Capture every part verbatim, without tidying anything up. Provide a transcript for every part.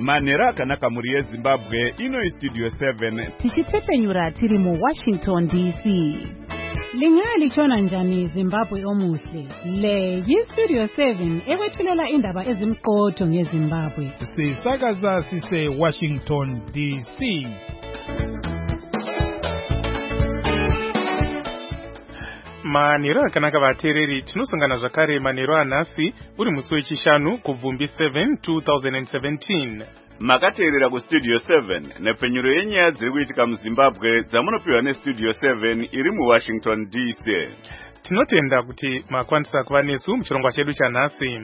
manhero akanaka muri yezimbabwe ino istudio seven tichitsepenyura tiri mu Washington D C. Lingalitshona njani Zimbabwe omuhle? Le yistudio seven ekwethulela indaba ezimqotho ngeZimbabwe. Sisakaza sise Washington D C. Manhero akanaka vateereri, tinosangana zvakare manhero anhasi uri musi wechishanu kubvumbi seven two thousand seventeen. makateerera kustudio seven nepfenyuro yenyaya dziri kuitika muZimbabwe dzamunopiwa nestudio seven iri muWashington D C. Tinotenda kuti makwanisa kuva nesu muchirongwa chedu chanhasi.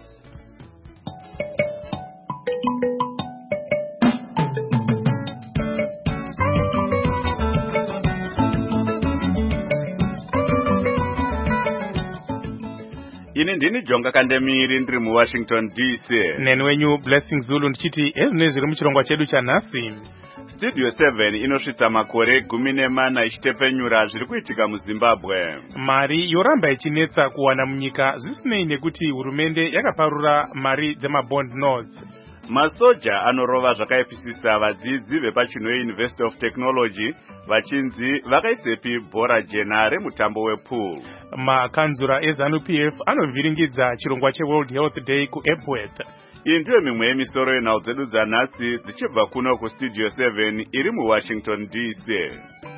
Ini ndini Jonga Kandemiri ndiri muWashington D C. Neni wenyu Blessing Zulu ndichiti ezvine zviri muchirongwa chedu chanhasi. Studio seven inosvitsa makore gumi nemana ichitepenyura zviri kuitika muZimbabwe. Mari yoramba ichinetsa kuwana munyika zvisinei nekuti hurumende yakaparura mari dzemabond notes. Masoja anorova zvakaipisisa vadzidzi vepachino University of Technology vachinzi vakaisepi bhora jena remutambo wepool. Makanzura eZANU P F anovhiringidza chirongwa cheWorld Health Day kuEpworth. Iyi ndiyo mimwe yemisoro yenhau dzedu dzanhasi dzichibva kuno kustudio seven iri muWashington D C.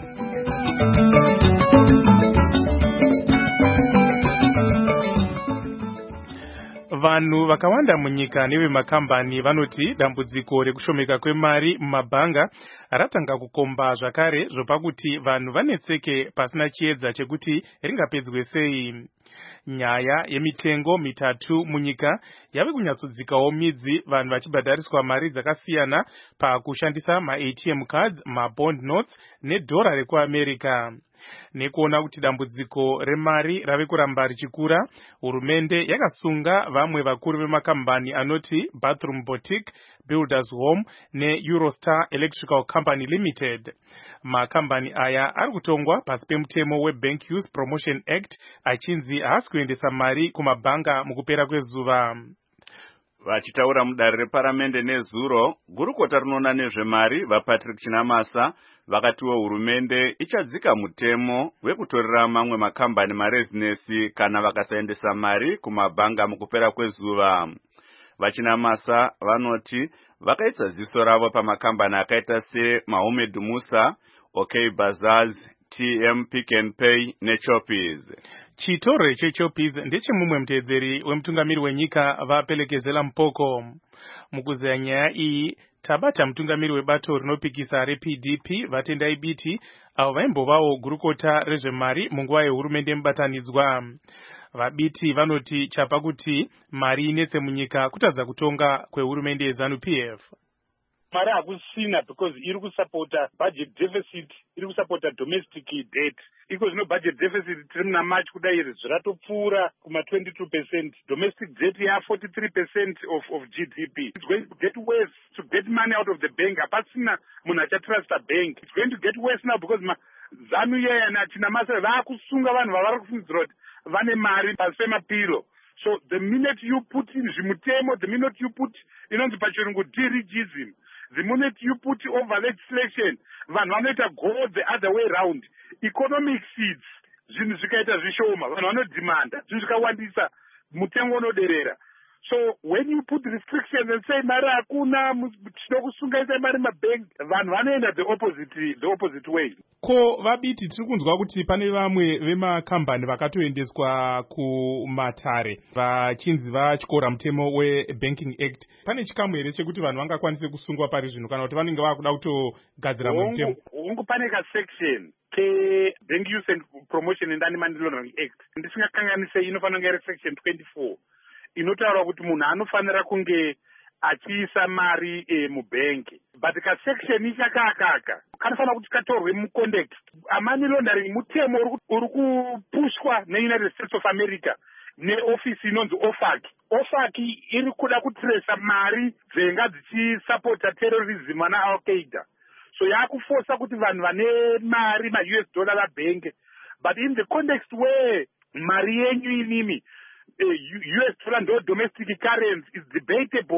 Vanhu vakawanda munyika nevemakambani vanoti dambudziko rekushomeka kwemari mumabhanga ratanga kukomba zvakare zvopakuti vanhu vanetseke pasina chiedza chekuti ringapedzwe sei. Nyaya yemitengo mitatu munyika yave kunyatsodzikawo midzi, vanhu vachibhadhariswa mari dzakasiyana pakushandisa ma-A T M cards, ma-bond notes nedhora rekuAmerica. Nekuona kuti dambudziko remari rave kuramba richikura, hurumende yakasunga vamwe vakuru vemakambani anoti Bathroom Boutique, Builders Home neEurostar Electrical Company Limited. Makambani aya ari kutongwa pasi pemutemo weBank Use Promotion Act achinzi haasi kuendesa mari kumabhanga mukupera kwezuva. Vachitaura mudare reparamende nezuro, gurukota rinoona nezvemari vaPatrick Chinamasa vakatiwo hurumende ichadzika mutemo wekutorera mamwe makambani marezinesi kana vakasaendesa mari kumabhanga mukupera kwezuva. Vachinamasa vanoti vakaisa ziso ravo pamakambani akaita seMahomed Musa, OK Bazaars, T M Pick and Pay neChoppies. Chitoro cheChoppies ndechemumwe muteedzeri wemutungamiri wenyika vaPelekezela Mpoko. Mukuzeya nyaya iyi tabata mutungamiri webato rinopikisa reP D P Vatendai Biti avo vaimbovawo gurukota rezvemari munguva yehurumende mubatanidzwa. VaBiti vanoti chapa kuti mari inetse munyika kutadza kutonga kwehurumende yeZANU P F. Mari hakusina because iri kusapota budget deficit, iri kusapota domestic debt. Iko zvino budget deficit tiri muna March kudai iri zviratopfuura kuma twenty-two percent. Domestic debt ya forty-three percent of of G D P. It's going to get worse to get money out of the bank. Hapasina munhu achatrust a bank. It's going to get worse now because ma ZANU yaya na Chinamasa vakusunga vanhu vavari kufungidzira kuti vane mari pasi pemapiro. So the minute you put in zvimutemo, the minute you put inonzi pachirungu dirigism, the minute you put over legislation, vanhu vanoita go the other way round. Economic seeds, zvinhu zvikaita zvishoma, vanhu vanodimanda, zvinhu zvikawandisa, mutengo unoderera. So when you put restrictions and say mari hakuna, tinokusungaisa mari mabank, vanhu vanoenda the opposite the opposite way. Ko VaBiti tiri kunzwa kuti pane vamwe vemakambani vakatoendeswa kumatare vachinzi vachikora mutemo weBanking Act. Pane chikamu here chekuti vanhu vangakwanise kusungwa pari zvino kana kuti vanenge vakuda kutogadzira mutemo? Hongu pane ka section keBank Use and Promotion and Anti-Money Laundering Act. Ndisingakanganise inofanira kunge iri section twenty-four. Inotaura kuti munhu anofanira kunge achiisa mari e, mubanki. But ka section ichakakaka kanofanira kuti katorwe mucontext. Money laundering mutemo uri kupushwa neUnited States of America neofisi inonzi OFAC. OFAC iri kuda kutresa mari dzenga dzichisapota terrorism na Al-Qaeda. So yakuforsa kuti vanhu vane mari ma-U S dollar vabank. But in the context where mari yenyu inimi Uh, U S dollar no domestic currency is debatable.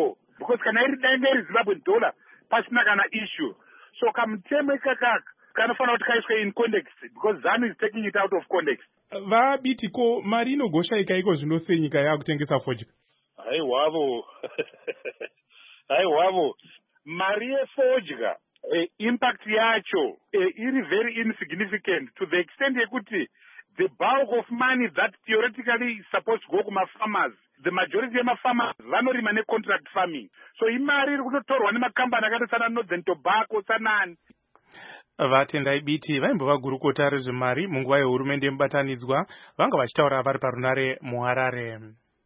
because kana iri dai iri Zimbabwean dollar pasina kana issue. So kamutemo ikakaka kanofanira kuti kaiswe in context because ZANU is taking it out of context. Vabiti ko mari inogoshaika iko zvino senyika yakutengesa fodya. Haiwavo haiwavo mari yefodya eh, impact yacho eh, iri very insignificant to the extent yekuti the bulk of money that theoretically is supposed to go kuma farmers, the majority of farmers vanorima ne contract farming. So imari iri kunotorwa nemakambani akaita sana Northern Tobacco sanani. Vatendai Biti vaimbova gurukota rezvemari munguva yehurumende mubatanidzwa vanga vachitaura vari parunare muHarare.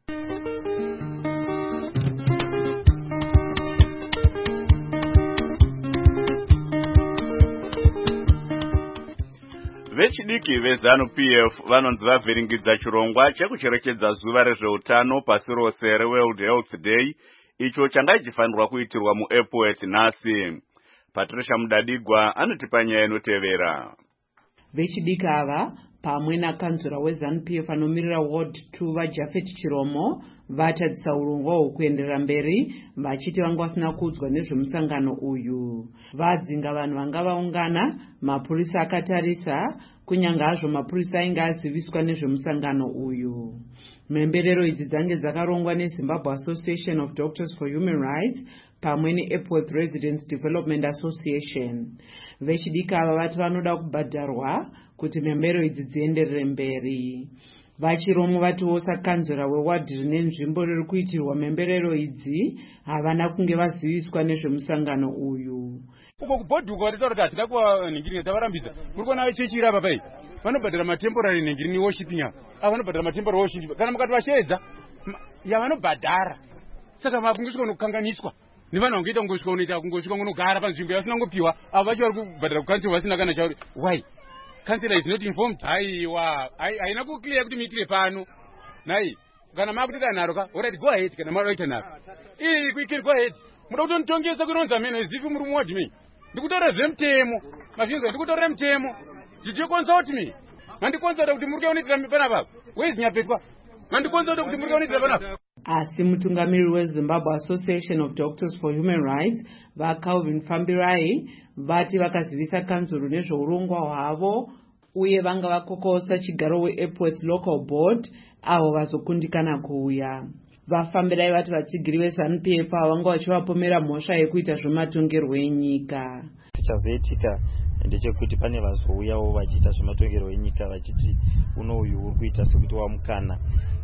Vechidiki veZANU P F vanonzi vavhiringidza chirongwa chekucherekedza zuva rezveutano pasi rose reWorld Health Day icho changa chifanirwa kuitirwa muEpworth nhasi. Patricia Mudadigwa anotipa nyaya inotevera. Vechidiki ava pamwe nakanzura weZANU P F anomirira Ward two vaJafet Chiromo vatadzisa urongwa hwekuenderera mberi vachiti vanga vasina kuudzwa nezvemusangano uyu. Vadzinga vanhu vanga vaungana, mapurisa akatarisa, kunyange hazvo mapurisa ainge aziviswa nezvemusangano uyu. Mhemberero idzi dzange dzakarongwa neZimbabwe Association of Doctors for Human Rights pamwe neEpworth Residents Development Association. Vechidiki ava vati vanoda kubhadharwa kuti mhembero idzi dzienderere mberi. Vachiromo vatiwo sakanzura wewadhi rine nzvimbo riri kuitirwa mhemberero idzi havana kunge vaziviswa nezvemusangano uyu. Uko kubhodhuka wataura kuti hatina kuvanhingirini tavarambidza. Muri kuona vechechi iri apa pai vanobhadhara matemporary nhingirini worshiping apa. Ava vanobhadhara matemporary worship. Kana mukati vasheedza yavanobhadhara. Saka makungosvika kunokanganiswa. Ni vanhu vangoita kungosvika unoita kungosvika unogara panzvimbo yasina ngopiwa. Ava vacho vari kubhadhara kukansela vasina kana chauri. Why? Councillor is not informed. Aiwa, haina kuclear kuti muitire pano. Nai, kana makutoita naro ka, alright, go ahead kana maroita naro. Ii kuikiri go ahead. Muda kutondongesa kuronza meno izifi muri muwadi me. Ndikutaura zvemutemo. Mafyonzo ndikutaura mutemo. Did you consult me? Mandikonsult kuti muri kuonetera pana baba. Where is Nyapetwa? Mandikonsult kuti muri kuonetera pana. Asi mutungamiriri weZimbabwe Association of Doctors for Human Rights vaCalvin Fambirai vati vakazivisa kanzuru nezveurongwa hwavo uye vanga vakokosa chigaro weEpworth Local Board avo vazokundikana kuuya. Vafambirai vati vatsigiri veZANU P F vanga vachivapomera mhosva yekuita zvematongerwo enyika. Chichazoitika ndechekuti pane vazouyawo vachiita zvematongerwo enyika vachiti uno uyu uri kuita sekuti wamukana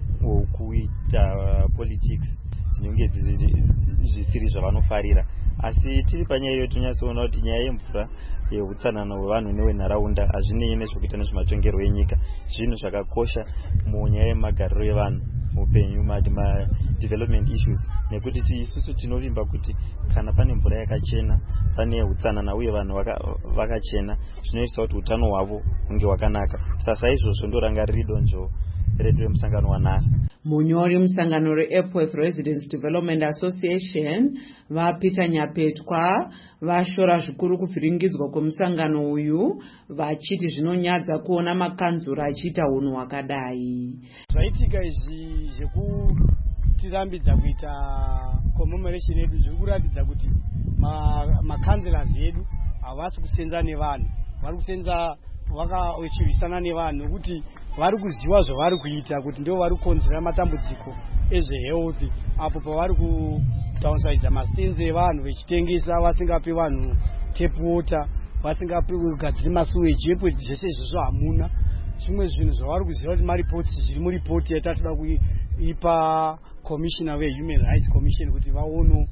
wokuita uh, politics dzinenge zvisiri zvavanofarira. Asi tiri panyaya iyo tinyatsoona kuti nyaya yemvura yeutsanana hwevanhu newenharaunda hazvinei nezvekuita nezvematongerwo enyika. Zvinhu zvakakosha munyaya yemagariro evanhu mupenyu ma-development issues, nekuti isusu tinovimba kuti kana pane mvura yakachena, pane utsanana uye vanhu vakachena, zvinoita kuti utano hwavo hunge hwakanaka. Sasa izvozvo ndorangariri donzvo redu remusangano wanhasi. Munyori musangano reEpworth Residents Development Association vaPeter Nyapetwa vashora zvikuru kuvhiringidzwa kwemusangano uyu vachiti zvinonyadza kuona makanzura achiita unhu hwakadai. Zvaitika izvi zvekutirambidza kuita commemoration yedu zviri kuratidza kuti makanzilers edu havasi kusenza nevanhu, vari kusenza vakachivisana nevanhu kuti vari kuziva zvavari kuita kuti ndio vari kukonzera matambudziko ezvehealth apo pavari kudownsize masenze evanhu vechitengesa vasingapi vanhu tap water, vasingapi kugadzira masuweji epo zvese izvozvo hamuna. Zvimwe zvinhu zvavari kuziva kuti maripoti zviri muripoti yatatoda kuipa commissioner wehuman rights commission kuti vaono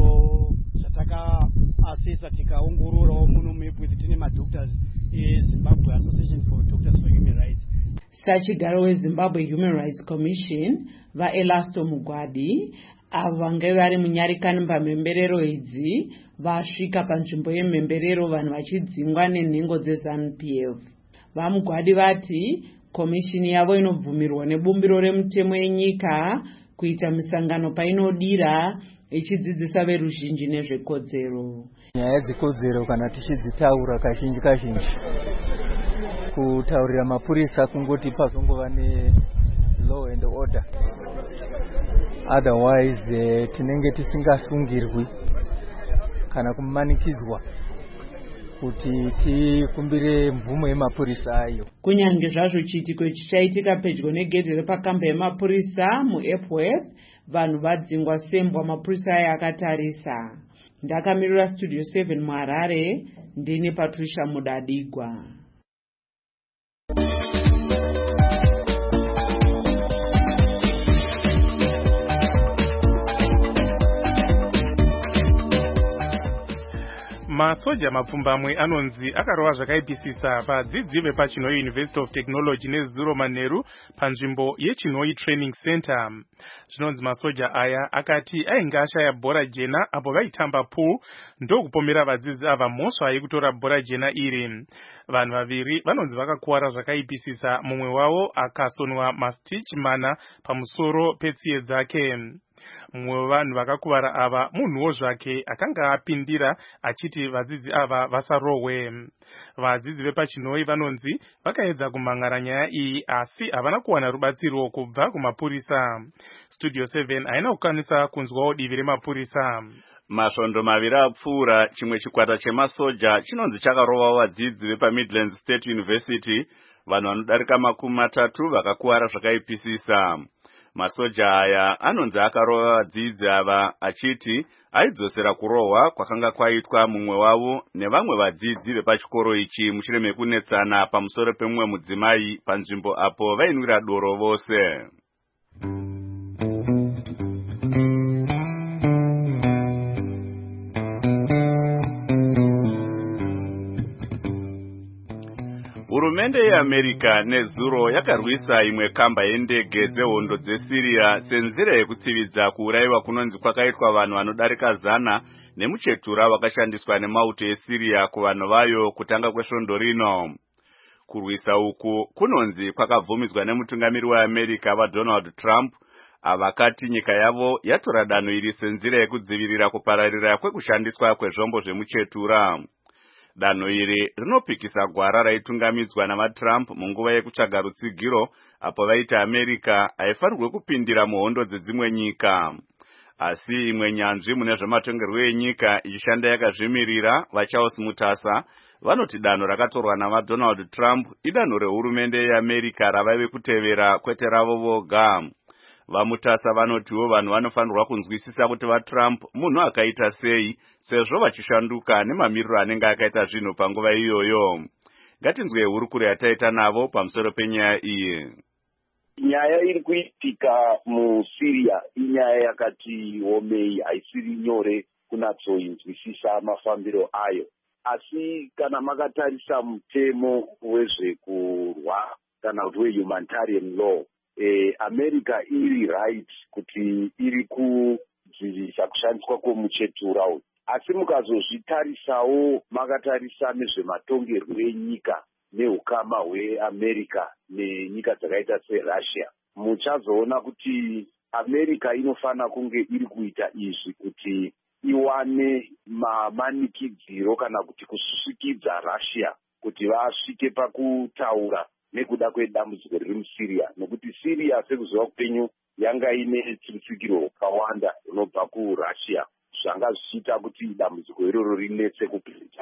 zvatakaasesa tikaongororawo muno muEpworth tine madoctors eZimbabwe Association for Doctors for Human Rights. Sachigaro weZimbabwe Human Rights Commission vaElasto Mugwadi avo vange vari munyarikani pamhemberero idzi vasvika panzvimbo yemhemberero vanhu vachidzingwa nenhengo dzeZANU P F. VaMugwadi vati komishini yavo inobvumirwa nebumbiro remutemo yenyika kuita misangano painodira ichidzidzisa veruzhinji nezvekodzero. Nyaya dzekodzero kana tichidzitaura kazhinji kazhinji kutaurira mapurisa kungoti pazongova ne law and order. otherwise uh, tinenge tisingasungirwi kana kumanikidzwa kuti tikumbire mvumo yemapurisa ayo. Kunyange zvazvo chiitiko ichi chaitika pedyo negedhe repakamba yemapurisa muEpworth, vanhu vadzingwa sembwa mapurisa aya akatarisa. Ndakamirira Studio seven muHarare, ndini Patricia Mudadigwa. Masoja mapfumbamwe anonzi akarova zvakaipisisa vadzidzi vepachinoi University of Technology neZuro Maneru panzvimbo yeChinoi Training Center. Zvinonzi masoja aya akati ainge ashaya bhora jena apo vaitamba pool ndokupomera vadzidzi ava mhosva yekutora bhora jena iri. Vanhu vaviri vanonzi vakakuwara zvakaipisisa, mumwe wavo akasonwa mastitch mana pamusoro petsiye dzake. Mumwe wevanhu vakakuvara ava munhuwo zvake akanga apindira achiti vadzidzi ava vasarohwe. Vadzidzi vepachinoi vanonzi vakaedza kumhan'ara nyaya iyi asi havana kuwana rubatsiro kubva kumapurisa. Studio seven haina kukwanisa kunzwawo divi remapurisa. Masvondo maviri apfuura, chimwe chikwata chemasoja chinonzi chakarova vadzidzi vepaMidlands State University, vanhu vanodarika makumi matatu vakakuwara zvakaipisisa. Masoja aya anonzi akarova vadzidzi ava achiti aidzosera kurohwa kwakanga kwaitwa mumwe wavo nevamwe vadzidzi vepachikoro ichi mushure mekunetsana pamusoro pemumwe mudzimai panzvimbo apo vainwira doro vose. Hurumende yeAmerica neZuro yakarwisa imwe kamba yendege dzehondo dzeSyria senzira yekutsividza kuurayiwa kunonzi kwakaitwa vanhu vanodarika zana nemuchetura wakashandiswa nemauto eSyria kuvanhu vayo kutanga kwesvondo rino. Kurwisa uku kunonzi kwakabvumidzwa nemutungamiri weAmerica vaDonald Trump, avakati nyika yavo yatora danho iri senzira yekudzivirira kupararira kwekushandiswa kwezvombo zvemuchetura. Danho iri rinopikisa gwara raitungamidzwa navaTrump munguva yekutsvaga rutsigiro apo vaiti America haifanirwe kupindira muhondo dzedzimwe nyika. Asi imwe nyanzvi mune zvematongerwo enyika ichishanda yakazvimirira vaCharles Mutasa vanoti danho rakatorwa navaDonald Trump idanho rehurumende yeAmerica ravaive kutevera kwete ravo voga. Vamutasa vanotiwo vanhu vanofanirwa kunzwisisa kuti vaTrump munhu akaita sei sezvo vachishanduka nemamiriro anenge akaita zvinhu panguva iyoyo. Ngatinzwe hurukuro yataita navo pamusoro penyaya iyi. Nyaya iri kuitika muSyria inyaya yakati omei, haisiri nyore kunatsoinzwisisa mafambiro ayo. Asi kana makatarisa mutemo wezvekurwa kana kuti wehumanitarian law, Eh, America iri right kuti iri kudzivirira kushandiswa kwemuchetura uyu. Asi mukazozvitarisawo makatarisa nezvematongerwo enyika neukama hweAmerica nenyika dzakaita seRussia, muchazoona kuti America inofana kunge iri kuita izvi kuti iwane mamanikidziro kana kuti kususukidza Russia kuti vasvike pakutaura nekuda kwedambudziko riri muSyria, nokuti Syria sekuziva kupenyu yanga ine tsikitsikiro wakawanda unobva kuRussia, zvanga zvichiita kuti dambudziko iroro rinetse kupedza.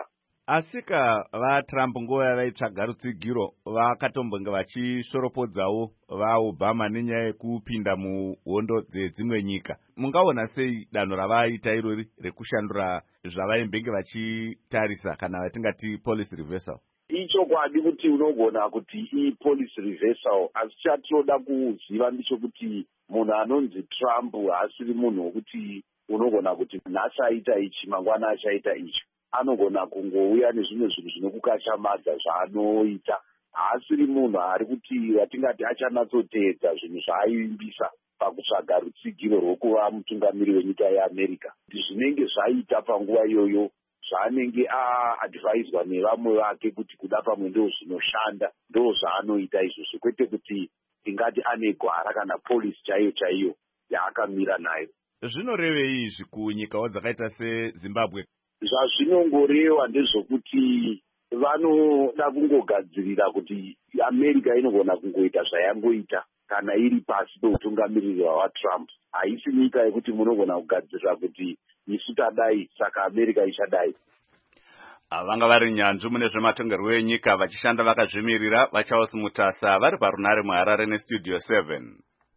Asika vaTrump nguva yavaitsvaga rutsigiro vakatombonge vachishoropodzawo vaObama nenyaya yekupinda muhondo dzedzimwe nyika. Mungaona sei danho ravaita irori rekushandura zvavaimbenge vachitarisa kana vatingati policy reversal? Ichokwadi kuti unogona kuti ipolicy reversal, asi chatinoda kuziva ndechekuti munhu anonzi Trump haasiri munhu wekuti unogona kuti nhasi aita ichi mangwana achaita icho. Anogona kungouya nezvimwe zvinhu zvinokukachamadza zvaanoita. Haasiri munhu ari kuti watingati achanatsoteedza zvinhu zvaaimbisa pakutsvaga rutsigiro rwokuva mutungamiri wenyika yeAmerica. Kuti zvinenge zvaita panguva iyoyo zvaanenge aadvaiswa nevamwe vake kuti kuda pamwe ndo zvinoshanda, ndo zvaanoita izvozvo, kwete kuti tingati ane gwara kana polisi chaiyo chaiyo yaakamira nayo. Zvinorevei izvi kunyikawo dzakaita seZimbabwe? Zvazvinongoreva ndezvokuti vanoda kungogadzirira kuti America inogona kungoita zvayangoita kana iri pasi peutungamiriri hwaTrump. Haisi nyika yekuti munogona kugadzirira kuti isu tadai saka America ichadai. Vanga vari nyanzvi mune zvematongerwo enyika vachishanda vakazvimirira vachaosimutasa vari parunare muHarare neStudio seven.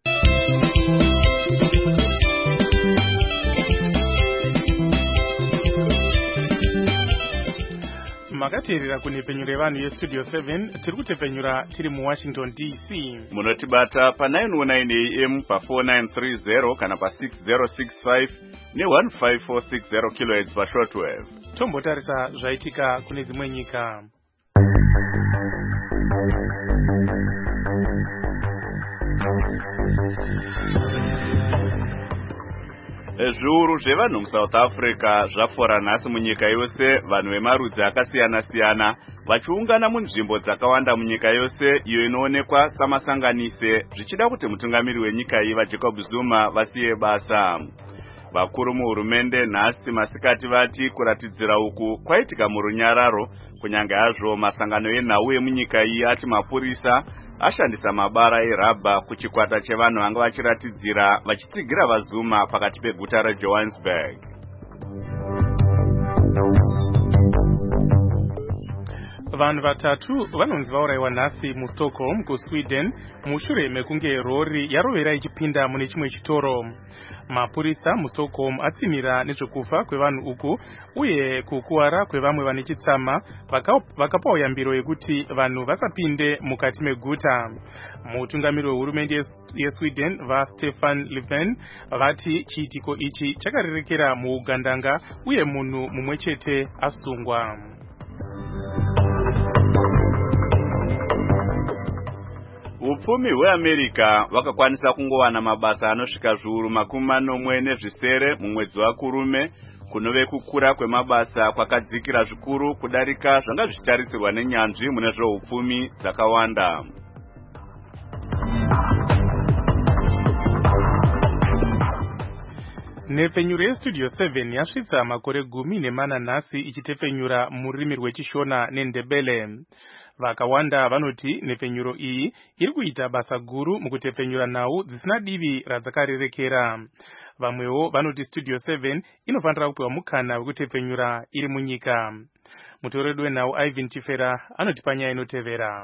Makateerera kunhepfenyuro yevanhu yeStudio seven tiri kutepfenyura tiri muWashington D C. Munotibata pa nine oh nine A M pa four nine three zero kana pa six zero six five ne one five four six zero kilohertz pa shortwave. Tombotarisa zvaitika kune dzimwe nyika. Zviuru zvevanhu muSouth Africa zvafora nhasi munyika yose, vanhu vemarudzi akasiyana-siyana vachiungana munzvimbo dzakawanda munyika yose iyo inoonekwa samasanganise zvichida kuti mutungamiri wenyika iyi vaJacob Zuma vasiye basa. Vakuru muhurumende nhasi masikati vati kuratidzira uku kwaitika murunyararo, kunyange hazvo masangano enhau emunyika iyi ati mapurisa ashandisa mabara erabha kuchikwata chevanhu vanga vachiratidzira vachitsigira vaZuma pakati peguta reJohannesburg. Vanhu vatatu vanonzi vaurayiwa nhasi muStockholm kuSweden mushure mekunge rori yarovera ichipinda mune chimwe chitoro. Mapurisa muStockholm atsimira nezvekufa kwevanhu uku uye kukuwara kwevamwe vane chitsama, vakapawo yambiro yekuti vanhu vasapinde mukati meguta. Mutungamiri wehurumende yeSweden vaStefan Löfven vati chiitiko ichi chakarerekera muugandanga uye munhu mumwe chete asungwa. Upfumi hweAmerica vakakwanisa kungowana mabasa anosvika zviuru makumi manomwe nezvisere mumwedzi waKurume, kunove kukura kwemabasa kwakadzikira zvikuru kudarika zvanga zvichitarisirwa nenyanzvi mune zveupfumi dzakawanda. Nhepfenyuro yeStudio seven yasvitsa makore gumi nemana nhasi ichitepfenyura mururimi rwechishona neNdebele. Vakawanda vanoti nhepfenyuro iyi iri kuita basa guru mukutepfenyura nhau dzisina divi radzakarerekera. Vamwewo vanoti Studio seven inofanira kupiwa mukana wekutepfenyura iri munyika. Mutoredu wenhau Ivan Chifera anoti panyaya inotevera.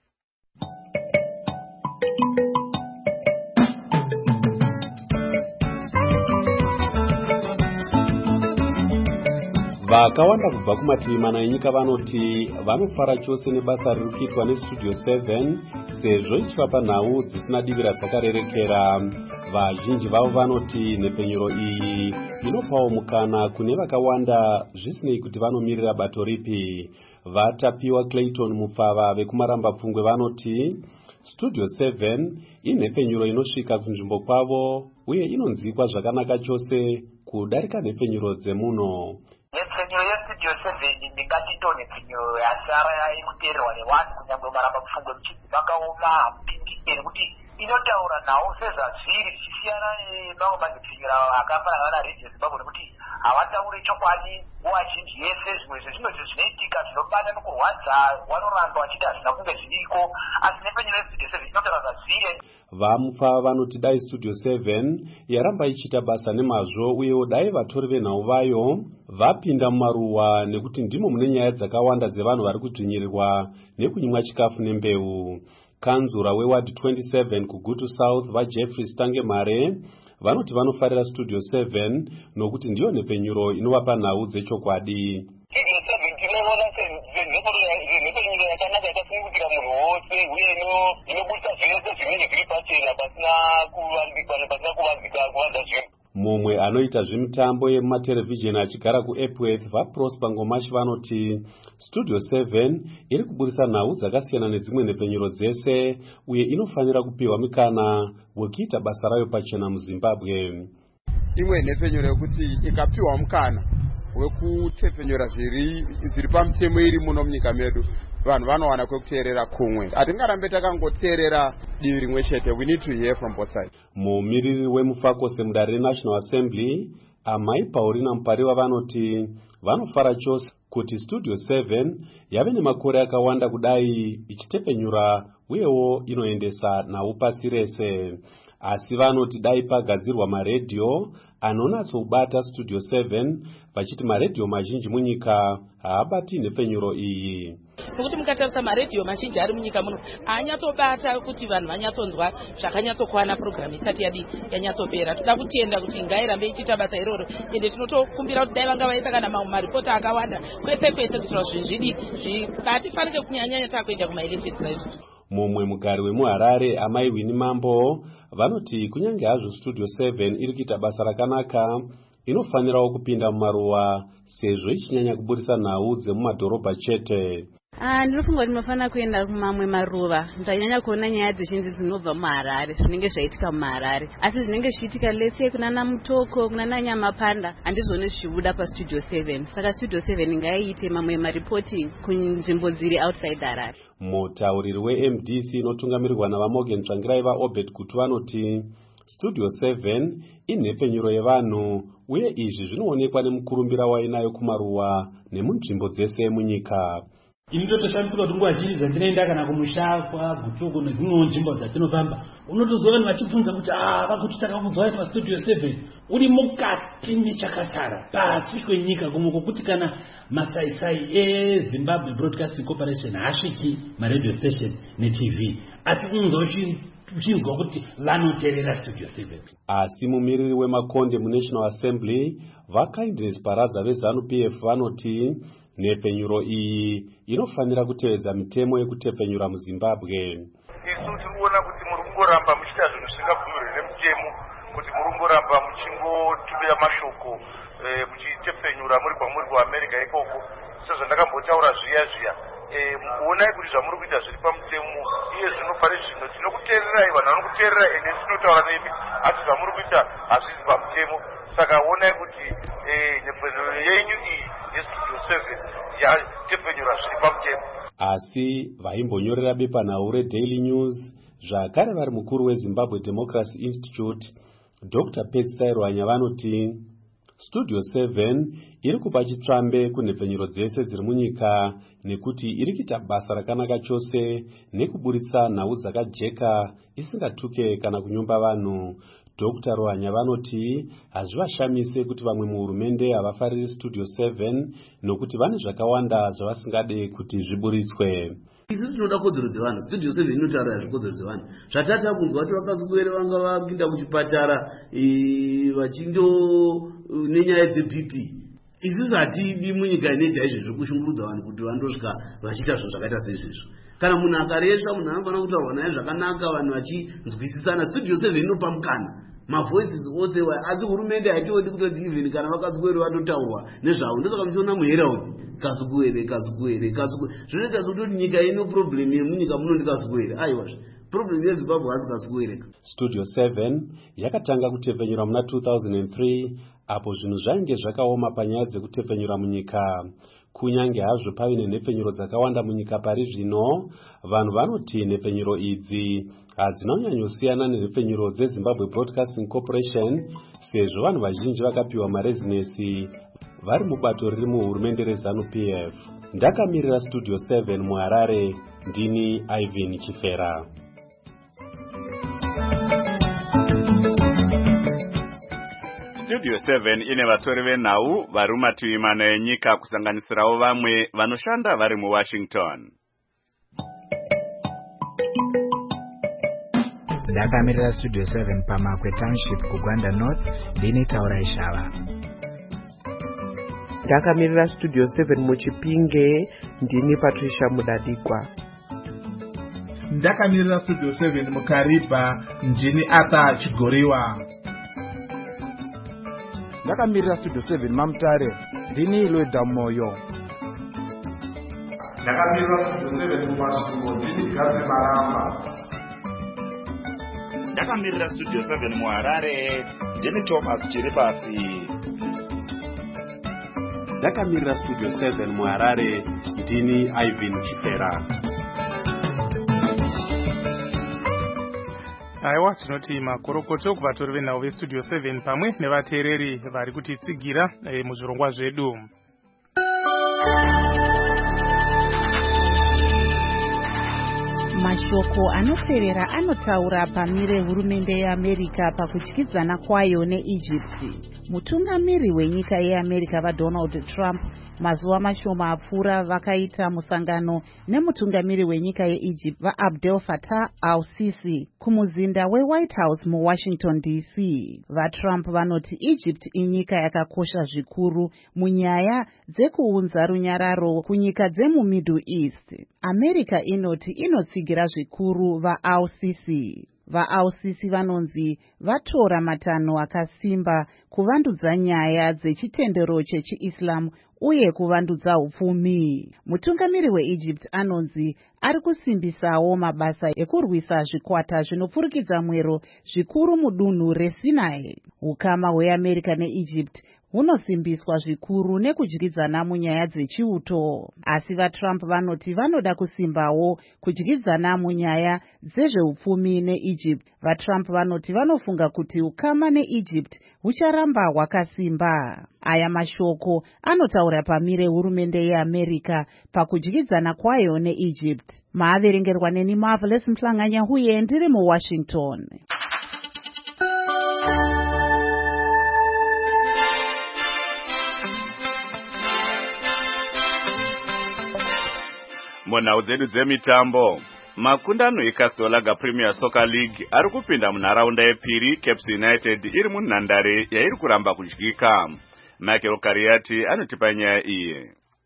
Vakawanda kubva kumativi mana enyika vanoti vanofara chose nebasa riri kuitwa neStudio seven sezvo ichivapa nhau dzisina divi radzakarerekera. Vazhinji vavo vanoti nhepfenyuro iyi inopawo mukana kune vakawanda zvisinei kuti vanomirira bato ripi. Vatapiwa Clayton Mupfava vekumaramba pfungwe vanoti Studio seven inhepfenyuro inosvika kunzvimbo kwavo uye inonzikwa zvakanaka chose kudarika nhepfenyuro dzemuno. Nhepfenyuro yeStudio seven ndingatito nhepfenyuro yasara ikuteererwa nevanhu kunyange maramba pfungwe muchidzi vakaoma hamupindike nekuti inotaura nhau sezvazviri zvichisiyana nemamwe manhepfenyuro akafanana naRadio Zimbabwe nekuti havatauri chokwadi nguva zhinji yese. Zvimwe zvezvinhu zvinoitika zvinobata nokurwadza vanoramba vachiti hazvina kunge zviriko, asi nhepfenyuro yeStudio seven inotaura zvazviri. Vamupfava vanoti dai Studio seven yaramba ichita basa nemazvo uyewo dai vatori venhau vayo vapinda mumaruwa nekuti ndimo mune nyaya dzakawanda dzevanhu vari kudzvinyirirwa nekunyimwa chikafu nembeu. Kanzura weward twenty-seven kuGutu South vaJeffrey Stangemare vanoti vanofarira Studio seven nokuti ndiyo nhepfenyuro inovapa nhau dzechokwadi. Studio seven tinoona senhepfenyuro yakanaka yakasungukira munhu wose uye inobudisa zvese zvinenge zviri pachena pasina kuvambikwa nepasina kuvanzika kuvanza zvinhu. Mumwe anoita zvemitambo yemumatherevhizheni achigara kuEpworth vaProsper Ngomashi vanoti Studio seven iri kuburisa nhau dzakasiyana nedzimwe nhepfenyuro dzese uye inofanira kupiwa mikana wekuita basa rayo pachena muZimbabwe. Imwe nhepfenyuro yekuti ikapiwa mukana wekutepfenyura zviri zviri pamutemo iri muno munyika medu, vanhu vanowana kwekuteerera kumwe. Hatingarambe takangoteerera divi rimwe chete. We need to hear from both sides. Mumiriri wemufako semudare reNational Assembly Amai Paulina Mupariwa vanoti vanofara chose kuti Studio seven yave nemakore akawanda kudai ichitepenyura uyewo inoendesa nawo pasi rese. Asi vanoti dai pagadzirwa maredhiyo anonatsobata Studio seven, vachiti maredhiyo mazhinji munyika haabati nhefenyuro iyi. Nokuti mukatarisa maredhiyo mazhinji ari munyika muno haanyatsobata kuti vanhu vanyatsonzwa zvakanyatsokwana programu isati yadi yanyatsopera. Toda kutenda kuti ngairambe ichiita basa iroro, ende tinotokumbira kuti dai vanga vaisa kana maripota akawanda kwese kwese kuitira zvinhu zvidi zvatifanike kunyanyanya takuenda kumaelekezi saizvo. Mumwe mugari wemuHarare Amai Winnie Mambo vanoti kunyange hazvo Studio seven iri kuita basa rakanaka, inofanirawo kupinda mumaruwa sezvo ichinyanya kuburisa nhau dzemumadhorobha chete. Ah, ndinofunga kuti ndinofanira kuenda kumamwe maruva ndanyanya kuona nyaya dzizhinji dzinobva muHarare, zvinenge zvaitika muHarare, asi zvinenge zvichiitika lese kunana Mutoko, kunana Nyamapanda handizvone zvichibuda paStudio seven. Saka Studio seven ngaiite mamwe maripoti kunzvimbo dziri outside Harare. Mutauriri we-M D C inotungamirirwa navaMorgan Tsvangirai vaObed Kutu vanoti Studio seven inhefenyuro yevanhu uye izvi zvinoonekwa nemukurumbira wainayo kumaruwa nemunzvimbo dzese munyika. Ini ndotoshamisa kuti nguva zhinji dzandinoenda kana kumusha kwaGutuku nedzimwewo nzvimbo dzatinofamba, unotozwa vanhu vachibvunza kuti ah vakuti takakudzwai paStudio seven uri mukati nechakasara pasi kwenyika kumwe kwokuti kana masaisai eZimbabwe Broadcasting Corporation haasviki maredio station neT V, asi unzwa uchinzwa kuti vanoteerera Studio seven. Asi mumiriri wemakonde muNational Assembly vaKindness Baraza veZanu-P F vanoti nhefenyuro iyi inofanira kutevedza mitemo yekutefenyura muZimbabwe. Isu tirikuona kuti muri kungoramba muchiita zvinhu zvisingabvumirwe nemutemo, kuti muri kungoramba muchingotumira mashoko muchitefenyura muri kwamuri kuAmerica ikoko. Sezvandakambotaura zviya zviya, mukuonai kuti zvamuri kuita zviri pamutemo iye zvinofanira zvino tinokuteererai vanhu vanokuteerera ende tinotaura nemi, asi zvamuri kuita hazvisi pamutemo. Saka onai kuti nhefenyuro yenyu iyi yeStudio seven yatefenyura zviri pamutemo. Asi vaimbonyorera bepanhau reDaily News zvakare vari mukuru weZimbabwe Democracy Institute Doctor Petsy Sairwanya vanoti Studio seven iri kupa chitsvambe kunhefenyuro dzese dziri munyika nekuti iri kuita basa rakanaka chose nekuburitsa nhau dzakajeka isingatuke kana kunyumba vanhu. Doctor Rohanya vanoti hazvivashamise kuti vamwe muhurumende havafariri Studio seven nokuti vane zvakawanda zvavasingade kuti zviburitswe. Isi tinoda kodzero dzevanhu. Studio seven inotaura zvikodzero dzevanhu. Zvatata kunzwa kuti vakazwere vanga vakuinda kuchipatara vachindo nenyaya dzeB P. Isi hatidi munyika inoita izvezvo kushungurudza vanhu kuti vandosvika vachiita zvinhu zvakaita seizvezvo. Kana munhu akaresha munhu anofanira kutaurwa naye zvakanaka vanhu vachinzwisisana. Studio seven inopa mukana mavoices ose wa asi hurumende haitioti kutoti even kana vakazwere vatotaurwa nezvavo. Ndosaka muchiona muHerald kazwere kazwere kazwere zvinoita kuti nyika ino problem yemunyika muno ndikazwere. Aiwa problem yeZimbabwe hasikazwere. Studio seven yakatanga kutefenyura muna two thousand three apo zvinhu zvainge zvakaoma panyaya dzekutefenyura munyika. Kunyange hazvo pave nenhefenyuro dzakawanda munyika pari zvino, vanhu vanoti nhefenyuro idzi hadzina kunyanyosiyana nenhefenyuro dzeZimbabwe Broadcasting Corporation sezvo vanhu vazhinji vakapiwa marezinesi vari mubato riri muhurumende reZanu-P F. Ndakamirira Studio seven muHarare, ndini Ivan Chifera. Studio seven ine vatori venhau vari mumativi mana enyika kusanganisirawo vamwe vanoshanda vari muWashington. Ndakamirira Studio seven paMakwe Township kuGwanda North, ndini Taura Ishava. Ndakamirira Studio seven muChipinge, ndini Patricia Mudadikwa. Ndakamirira Studio seven muKariba, ndini Arthur Chigoriwa. Ndakamirira Studio seven Mamtare, ndini Lweda Moyo. Ndakamirira Studio seven muMasvingo, ndini Gazi Maramba. Ndakamirira Studio seven muHarare, ndini Thomas Chiribasi. Ndakamirira Studio seven muHarare, ndini Ivan Chifera. Aiwa, tinoti makorokoto kuvatori venhau veStudio seven pamwe nevateereri vari kutitsigira e, muzvirongwa zvedu. Mashoko anoferera anotaura pamire hurumende yeAmerica pakudyidzana kwayo neEgypt. Mutungamiri wenyika yeAmerica vaDonald Trump mazuva mashoma apfuura vakaita musangano nemutungamiri wenyika yeEgypt vaAbdel Fattah al-Sisi kumuzinda weWhite House muWashington D C. VaTrump vanoti Egypt inyika yakakosha zvikuru munyaya dzekuunza runyararo kunyika dzemuMiddle East. America inoti inotsigira zvikuru vaal-Sisi. VaAl-Sisi vanonzi vatora matanho akasimba kuvandudza nyaya dzechitendero chechiIslam uye kuvandudza upfumi. Mutungamiri weEgypt anonzi ari kusimbisawo mabasa ekurwisa zvikwata zvinopfurikidza mwero zvikuru mudunhu reSinai. Ukama hweAmerica neEgypt hunosimbiswa zvikuru nekudyidzana munyaya dzechiuto. Asi vaTrump vanoti vanoda kusimbawo kudyidzana munyaya dzezveupfumi neEgypt. VaTrump vanoti vanofunga kuti ukama neEgypt hucharamba hwakasimba. Aya mashoko anotaura pamire hurumende yeAmerica pakudyidzana kwayo neEgypt. Maaverengerwa neni Marvelous Mhlanganya huye ndiri muWashington. Munhau dzedu dzemitambo, makundano eCastlewaga Premier Soccer League ari kupinda munharaunda yepiri. Caps United iri munhandare yairi kuramba kudyika. Michael Kariati anotipa nyaya iyi.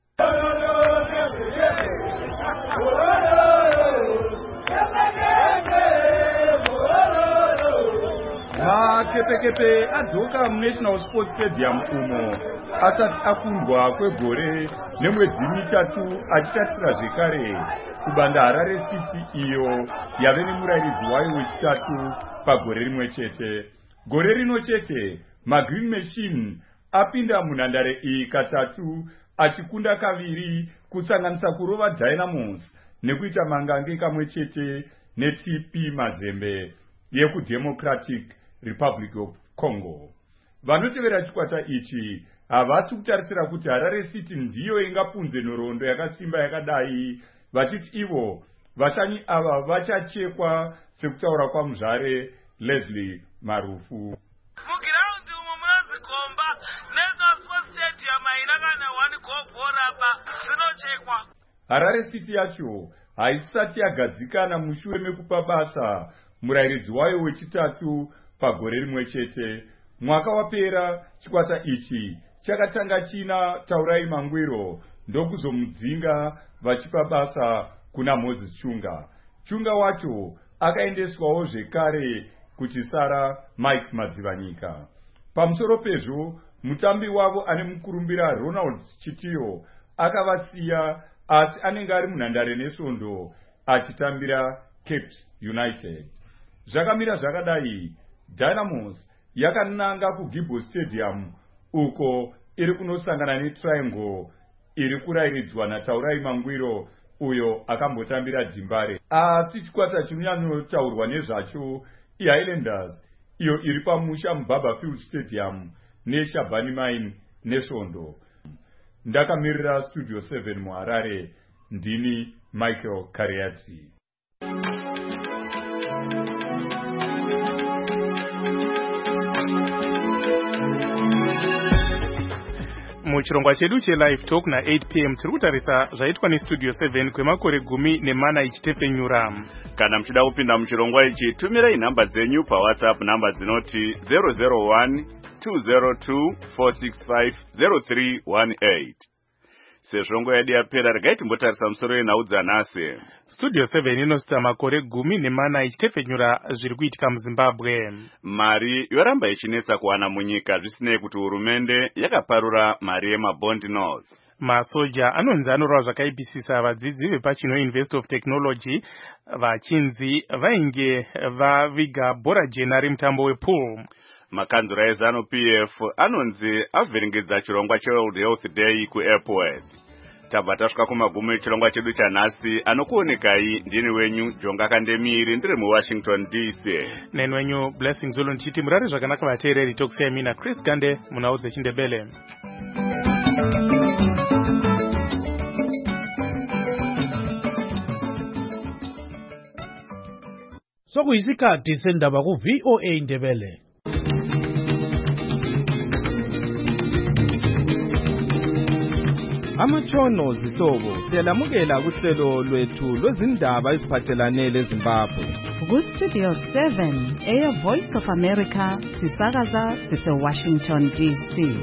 Makepekepe adzoka muNational Sports Stadium umo asati akundwa kwegore nemwedzi mitatu achitatira zvekare kubanda Harare City iyo yave nemurairidzi wayo wechitatu pagore rimwe chete. Gore rino chete maGreen Machine apinda munhandare iyi katatu achikunda kaviri kusanganisa kurova Dynamos nekuita mangange kamwe chete neT P Mazembe yekuDemocratic Republic of Congo. Vanotevera chikwata ichi havasi kutarisira kuti Harare City ndiyo ingapunze nhoroondo yakasimba yakadai, vachiti ivo vashanyi ava vachachekwa sekutaura kwaMuzvare Leslie Marufu. Mugiraundi umo munozikomba National Sports Stadium haina kana one goal goal apa zvinochekwa. Harare City yacho haisati yagadzikana mushure mekupa basa murairidzi wayo wechitatu pagore rimwe chete. Mwaka wapera chikwata ichi chakatanga china Taurai Mangwiro ndokuzomudzinga vachipa basa kuna Moses Chunga. Chunga wacho akaendeswawo zvekare kuchisara Mike Madzivanyika. Pamusoro pezvo mutambi wavo ane mukurumbira Ronald Chitiyo akavasiya, asi anenge ari munhandare neSondo achitambira Caps United. Zvakamira zvakadai, Dynamos yakananga kuGibo Stadium uko iri kunosangana neTriangle iri kurairidzwa naTaurai Mangwiro uyo akambotambira Dzimbare. Asi chikwata chinonyanyotaurwa nezvacho iHighlanders iyo iri pamusha muBaba Field Stadium neShabani Mine neSondo. Ndakamirira Studio seven muHarare, ndini Michael Kariati. Muchirongwa chedu cheLive Talk na eight p m tiri kutarisa zvaitwa neStudio seven kwemakore gumi nemana ichitefenyura. Kana mchida kupinda muchirongwa ichi, tumirai nhamba dzenyu paWhatsApp, namba dzinoti zero zero one two zero two four six five zero three one eight. Sezvongo yedu yapera, regai timbotarisa musoro wenhau dzanhasi. Studio seven inosita makore gumi nemana ichitefenyura zviri kuitika muZimbabwe. Mari yoramba ichinetsa kuwana munyika zvisinei kuti hurumende yakaparura mari yemabond notes. Masoja anonzi anorova zvakaipisisa vadzidzi vepachino University of Technology vachinzi vainge vaviga bhora jena remutambo wepool. Makanzura ezanu P F anonzi avhiringidza chirongwa cheWorld Health Day kuAirport. Tabva tasvika kumagumo echirongwa chedu chanhasi. Anokuonekai ndini wenyu Jonga Kandemiri, ndiri muWashington D C. Neni wenyu Blessing Zulu ndichiti murare zvakanaka vateereri, tokusiyai mina Chris Gande munhau dzeChindebele. sokuyisikhathi sendaba ku-V O A Ndebele. Amatshono zihlobo siyalamukela kuhlelo lwethu lwezindaba eziphathelane leZimbabwe. Ku-Studio seven, Air Voice of America, sisakaza sise-Washington D C.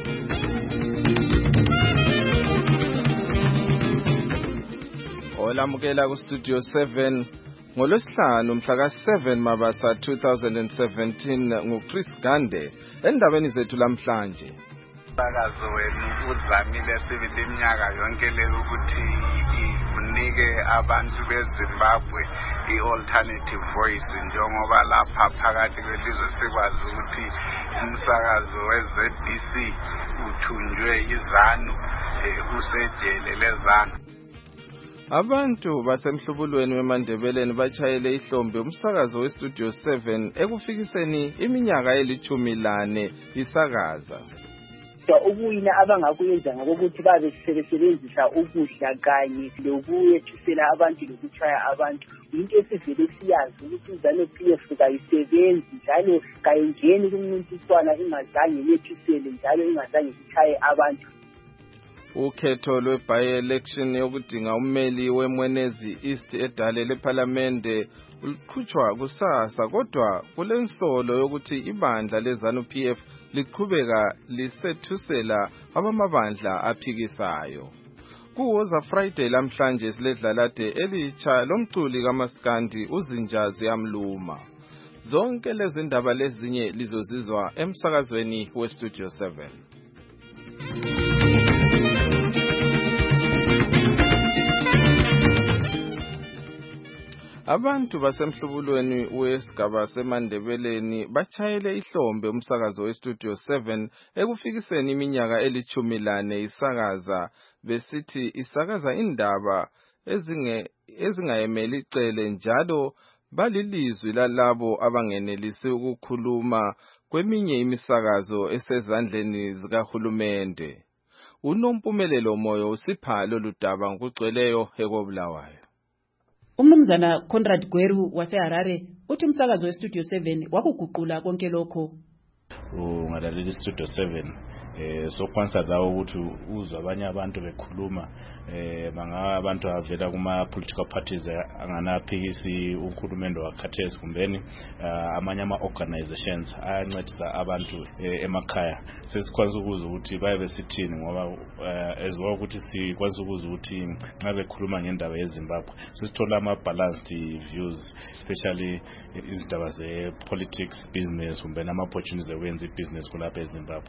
Olamukela ku-Studio seven ngolwesihlanu mhla ka seven Mabasa two thousand seventeen nguChris Gande endabeni zethu lamhlanje. Umsakazo wenu uzamile sibili iminyaka yonke le ukuthi unike abantu beZimbabwe i-alternative voice njengoba lapha phakathi kwelizwe sikwazi ukuthi umsakazo we-Z B C uthunjwe izanu usejele lezanu. Abantu basemhlubulweni weMandebeleni bachayele ihlombe umsakazo weStudio seven ekufikiseni iminyaka elithumi lane isakaza. Ukuyina abangakuyenza ngokuthi babe sebesebenzisa ukudla kanye lokuyethusela abantu lokuchaya abantu into esivele siyazi ukuthi izanu P F kayisebenzi njalo kayingeni kumncintiswana ingazange yethusele njalo ingazange kuchaye abantu. Ukhetho lwe-by-election yokudinga ummeli weMwenezi East edale lePhalamende uliqhutshwa kusasa kodwa kulensolo yokuthi ibandla leZanu P F liqhubeka lisethusela abamabandla aphikisayo. Kuwoza Friday lamhlanje siledlalade elitsha lomculi kaMaskandi uZinjazi Amluma. Zonke lezi ndaba lezinye lizozizwa emsakazweni weStudio seven. Abantu basemhlubulweni wesigaba seMandebeleni bachayele ihlombe umsakazo weStudio seven ekufikiseni iminyaka elithumi lane isakaza besithi isakaza indaba ezinge ezingayemeli icele njalo balilizwi lalabo abangenelisi ukukhuluma kweminye imisakazo esezandleni zikahulumende. Unompumelelo moyo usipha lolu daba ngokugcweleyo ekobulawayo. Umnumzana Conrad Gweru waseHarare uthi umsakazo weStudio seven wakuguqula konke lokho. Ungalalela Studio seven eh sokwanisa la ukuthi uzwe abanye abantu bekhuluma eh banga abantu avela kuma political parties anganaphikisi ukhulumendo wakhathesi kumbeni amanye ama organizations ayancedisa abantu emakhaya sesikwazi ukuzwa ukuthi baye sithini ngoba ezwa ukuthi sikwazi ukuzwa ukuthi nxa bekhuluma ngendaba yeZimbabwe sisithola ama balanced views especially izindaba ze politics business kumbeni ama opportunities wenza ibusiness kulapha eZimbabwe.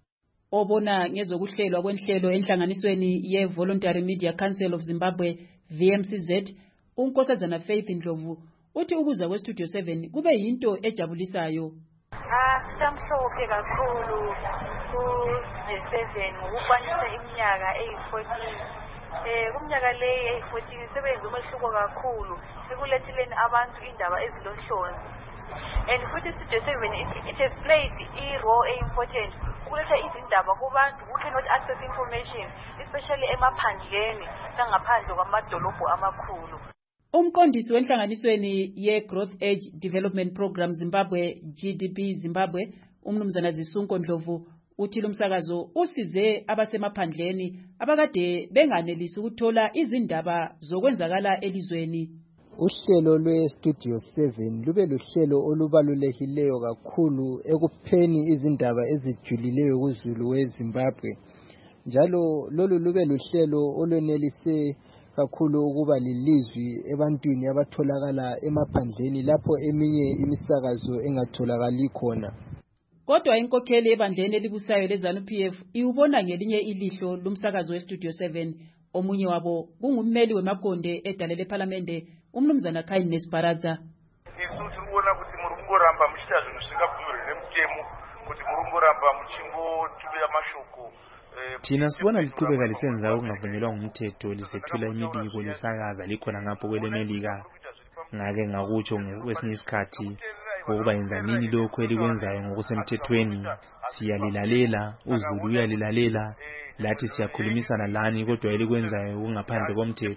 Obona ngezokuhlelwa kwenhlelo enhlanganisweni ye-Voluntary Media Council of Zimbabwe V M C Z, uNkosazana Faith Ndlovu uthi ukuza kweStudio seven kube yinto ejabulisayo. Ah, samhlophe kakhulu ku-Studio seven ukwanisa iminyaka eyi-fourteen. Eh kumnyaka le eyi-fourteen sebenza umehluko kakhulu ekulethileni abantu indaba ezilohlonzi. And futhi Studio seven it, it has played a role important ukuletha izindaba kubantu who cannot access information especially emaphandleni nangaphandle kwamadolobho amakhulu. Umqondisi wenhlanganisweni ye-Growth Age Development Program Zimbabwe G D P Zimbabwe umnumzana Zisunko Ndlovu uthi lo msakazo usize abasemaphandleni abakade benganelisi ukuthola izindaba zokwenzakala elizweni. Uhlelo lweStudio seven lube luhlelo olubalulekileyo kakhulu ekupheni izindaba ezijulileyo kuzulu weZimbabwe. Njalo lolu lube luhlelo olwenelise kakhulu ukuba lilizwi ebantwini abatholakala emaphandleni lapho eminye imisakazo engatholakali khona. Kodwa inkokheli ebandleni elibusayo leZanu P F iubona ngelinye ilihlo lumsakazo weStudio seven. Omunye wabo kungummeli wemakonde edale lePhalamende umnumzana Kindness Baraza. Isuthi ubona ukuthi murungoramba muchita zvinhu zvingabvumirwe nemutemo kuti murungoramba muchingo tubira mashoko. Thina sibona liqhubeka lisenza okungavunyelwa ngumthetho lisethula imibiko lisakaza likhona ngapho kwelemelika. Ngake ngakutsho ngokwesinye isikhathi ukuba yenza nini lokho elikwenzayo ngokusemthethweni siyalilalela uzulu uyalilalela lathi siyakhulumisana lani kodwa elikwenzayo kungaphandle komthetho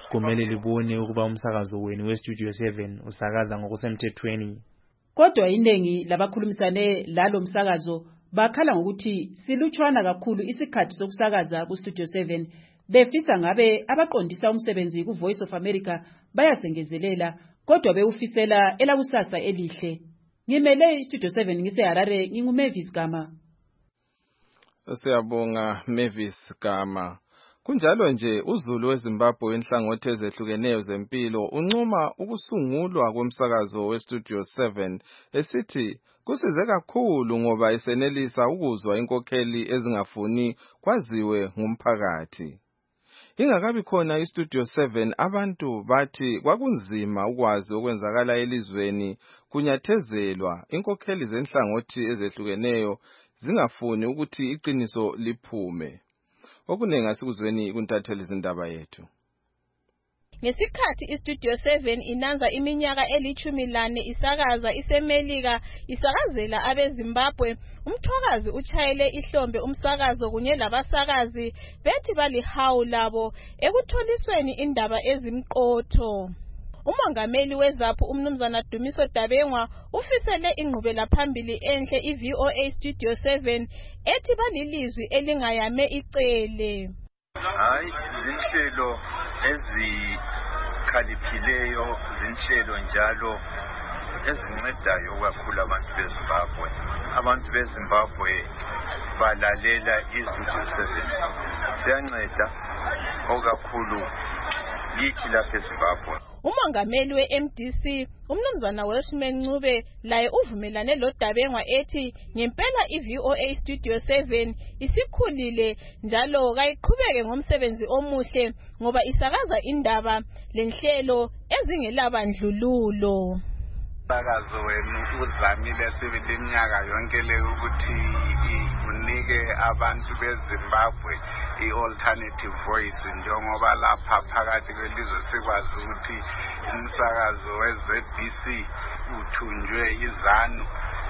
kumele libone ukuba umsakazo wenu weStudio seven usakaza ngokusemthethweni. Kodwa iningi labakhulumisane lalo msakazo bakhala ngokuthi silutshwana kakhulu isikhathi sokusakaza kuStudio seven, befisa ngabe abaqondisa umsebenzi kuVoice of America bayasengezelela kodwa bewufisela elakusasa elihle. Ngimele iStudio seven ngiseHarare, nginguMavis Gama. Siyabonga Mavis Gama. Kunjalo nje uZulu weZimbabwe inhlangothi ezehlukeneyo zempilo uncoma ukusungulwa komsakazo weStudio seven esithi kusize kakhulu ngoba isenelisa ukuzwa inkokheli ezingafuni kwaziwe ngumphakathi. Ingakabi khona iStudio seven abantu bathi kwakunzima ukwazi okwenzakala elizweni kunyathezelwa inkokheli zenhlangothi ezehlukeneyo zingafuni ukuthi iqiniso liphume. Okunengi asikuzweni kuntatheli izindaba yethu. Ngesikhathi iStudio seven inanza iminyaka elithumi lane isakaza isemelika isakazela abeZimbabwe, umthwakazi uchayele ihlombe umsakazo kunye labasakazi bethi balihawu labo ekutholisweni indaba ezimqotho. Umongameli weZAPHU umnumzana Dumiso Dabengwa ufisele ingqubela phambili enhle iV O A Studio seven ethi balilizwi elingayame icele. Hayi zinhlelo ezikhaliphileyo, zinhlelo njalo ezincedayo kakhulu abantu beZimbabwe. Abantu beZimbabwe balalela iStudio seven. Siyanceda okakhulu lithi lapha eZimbabwe. Umongameli we-M D C umnumzana Welshman Ncube laye uvumelane loDabengwa ethi ngempela iV O A Studio seven isikhulile njalo kayiqhubeke ngomsebenzi omuhle ngoba isakaza indaba lenhlelo ezingelabandlululo. Umsakazo wenu uzamile sibili iminyaka yonke le ukuthi unike abantu beZimbabwe i-alternative voice njengoba lapha phakathi kwelizwe sikwazi ukuthi umsakazo we-Z B C uthunjwe izanu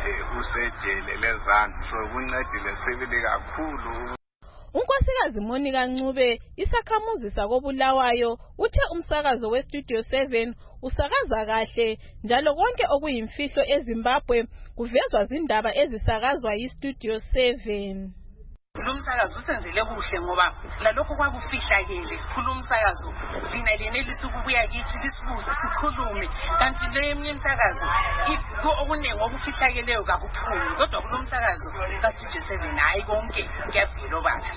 usejele lezanu, so kuncedile sibili kakhulu. Unkosikazi Monica Ncube isakhamuzi sakobulawayo uthe umsakazo weStudio seven usakaza kahle njalo konke okuyimfihlo eZimbabwe kuvezwa zindaba ezisakazwa yiStudio seven. Lumsakazo usenzele kuhle ngoba lalokho kwakufihlakele kulumsakazo lina lenelisa ukubuya kithi lisibuze sikhulume, kanti le eminye imsakazo ikho okunengi okufihlakeleyo kakuphumi, kodwa kulumsakazo kaStudio seven hayi konke kuyavela obala.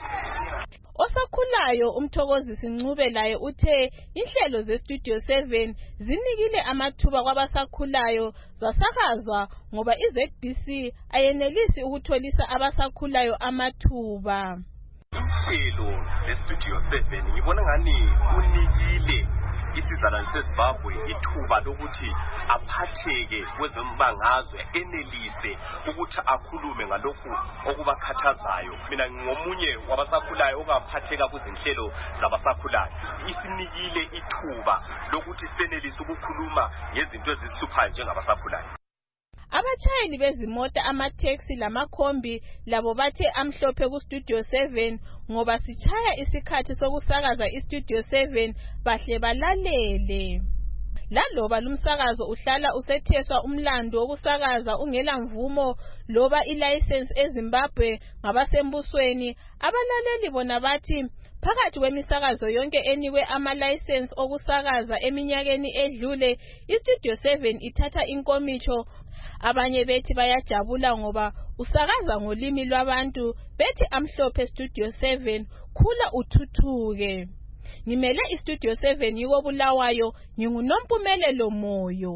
Osakhulayo umthokozisi Ncube laye uthe inhlelo zeStudio seven zinikile amathuba kwabasakhulayo zasakazwa ngoba iZ B C ayenelisi ukutholisa abasakhulayo amathuba. Inhlelo leStudio seven ngibona ngani unikile isizalwane seZimbabwe ithuba lokuthi aphatheke kwezombangazwe enelise ukuthi akhulume ngalokhu okubakhathazayo. Mina ngomunye wabasakhulayo okaphatheka kuzinhlelo zabasakhulayo, isinikile ithuba lokuthi senelise ukukhuluma ngezinto ezisiphayo njengabasakhulayo. Abatshayeli bezimota amateksi lamakhombi labo bathe amhlophe kuStudio seven ngoba sichaya isikhathi sokusakaza iStudio seven bahle balalele. Laloba lumsakazo uhlala usetheswa umlando wokusakaza ungela mvumo loba ilicense eZimbabwe ngabasembusweni, abalaleli bona bathi phakathi kwemisakazo yonke enikwe ama-license okusakaza eminyakeni edlule, iStudio seven ithatha inkomitsho. Abanye bethi bayajabula ngoba usakaza ngolimi lwabantu, bethi amhlophe Studio seven khula uthuthuke. Ngimele iStudio seven yiko Bulawayo, nginguNompumelelo Moyo.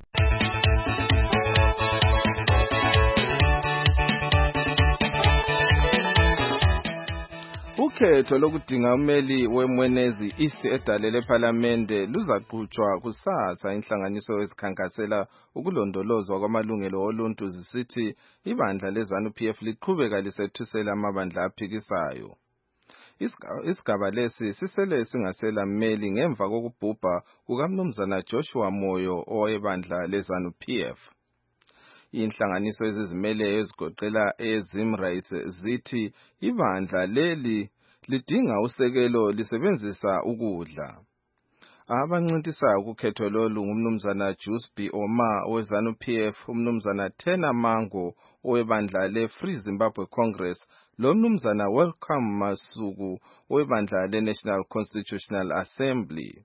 Ukhetho lokudinga umeli weMwenezi East edalele ePhalamende luzaqhutshwa kusasa. Inhlanganiso ezikhankasela ukulondolozwa kwamalungelo oluntu zisithi ibandla leZANU P F liqhubeka lisethusela amabandla aphikisayo. Isigaba lesi sisele singasela mmeli ngemva kokubhubha kukaMnumzana Joshua Moyo owebandla leZANU P F. Inhlanganiso ezizimeleyo ezigoqela eZim Rights zithi ibandla leli lidinga usekelo lisebenzisa ukudla. Abancintisayo kukhetho lolu ngumnumzana Juice B. Omar we-ZANU P F, umnumzana Tena Mango owebandla le-Free Zimbabwe Congress, lo mnumzana Welcome Masuku owebandla le-National Constitutional Assembly.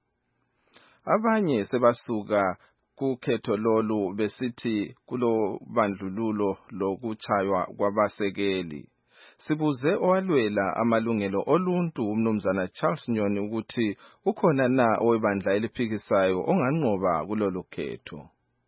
Abanye sebasuka kukhetho lolu besithi kulo bandlululo lokuchaywa kwabasekeli. Sibuze owalwela amalungelo oluntu umnumzana Charles Nyoni ukuthi ukhona na owebandla eliphikisayo onganqoba kulolu khetho.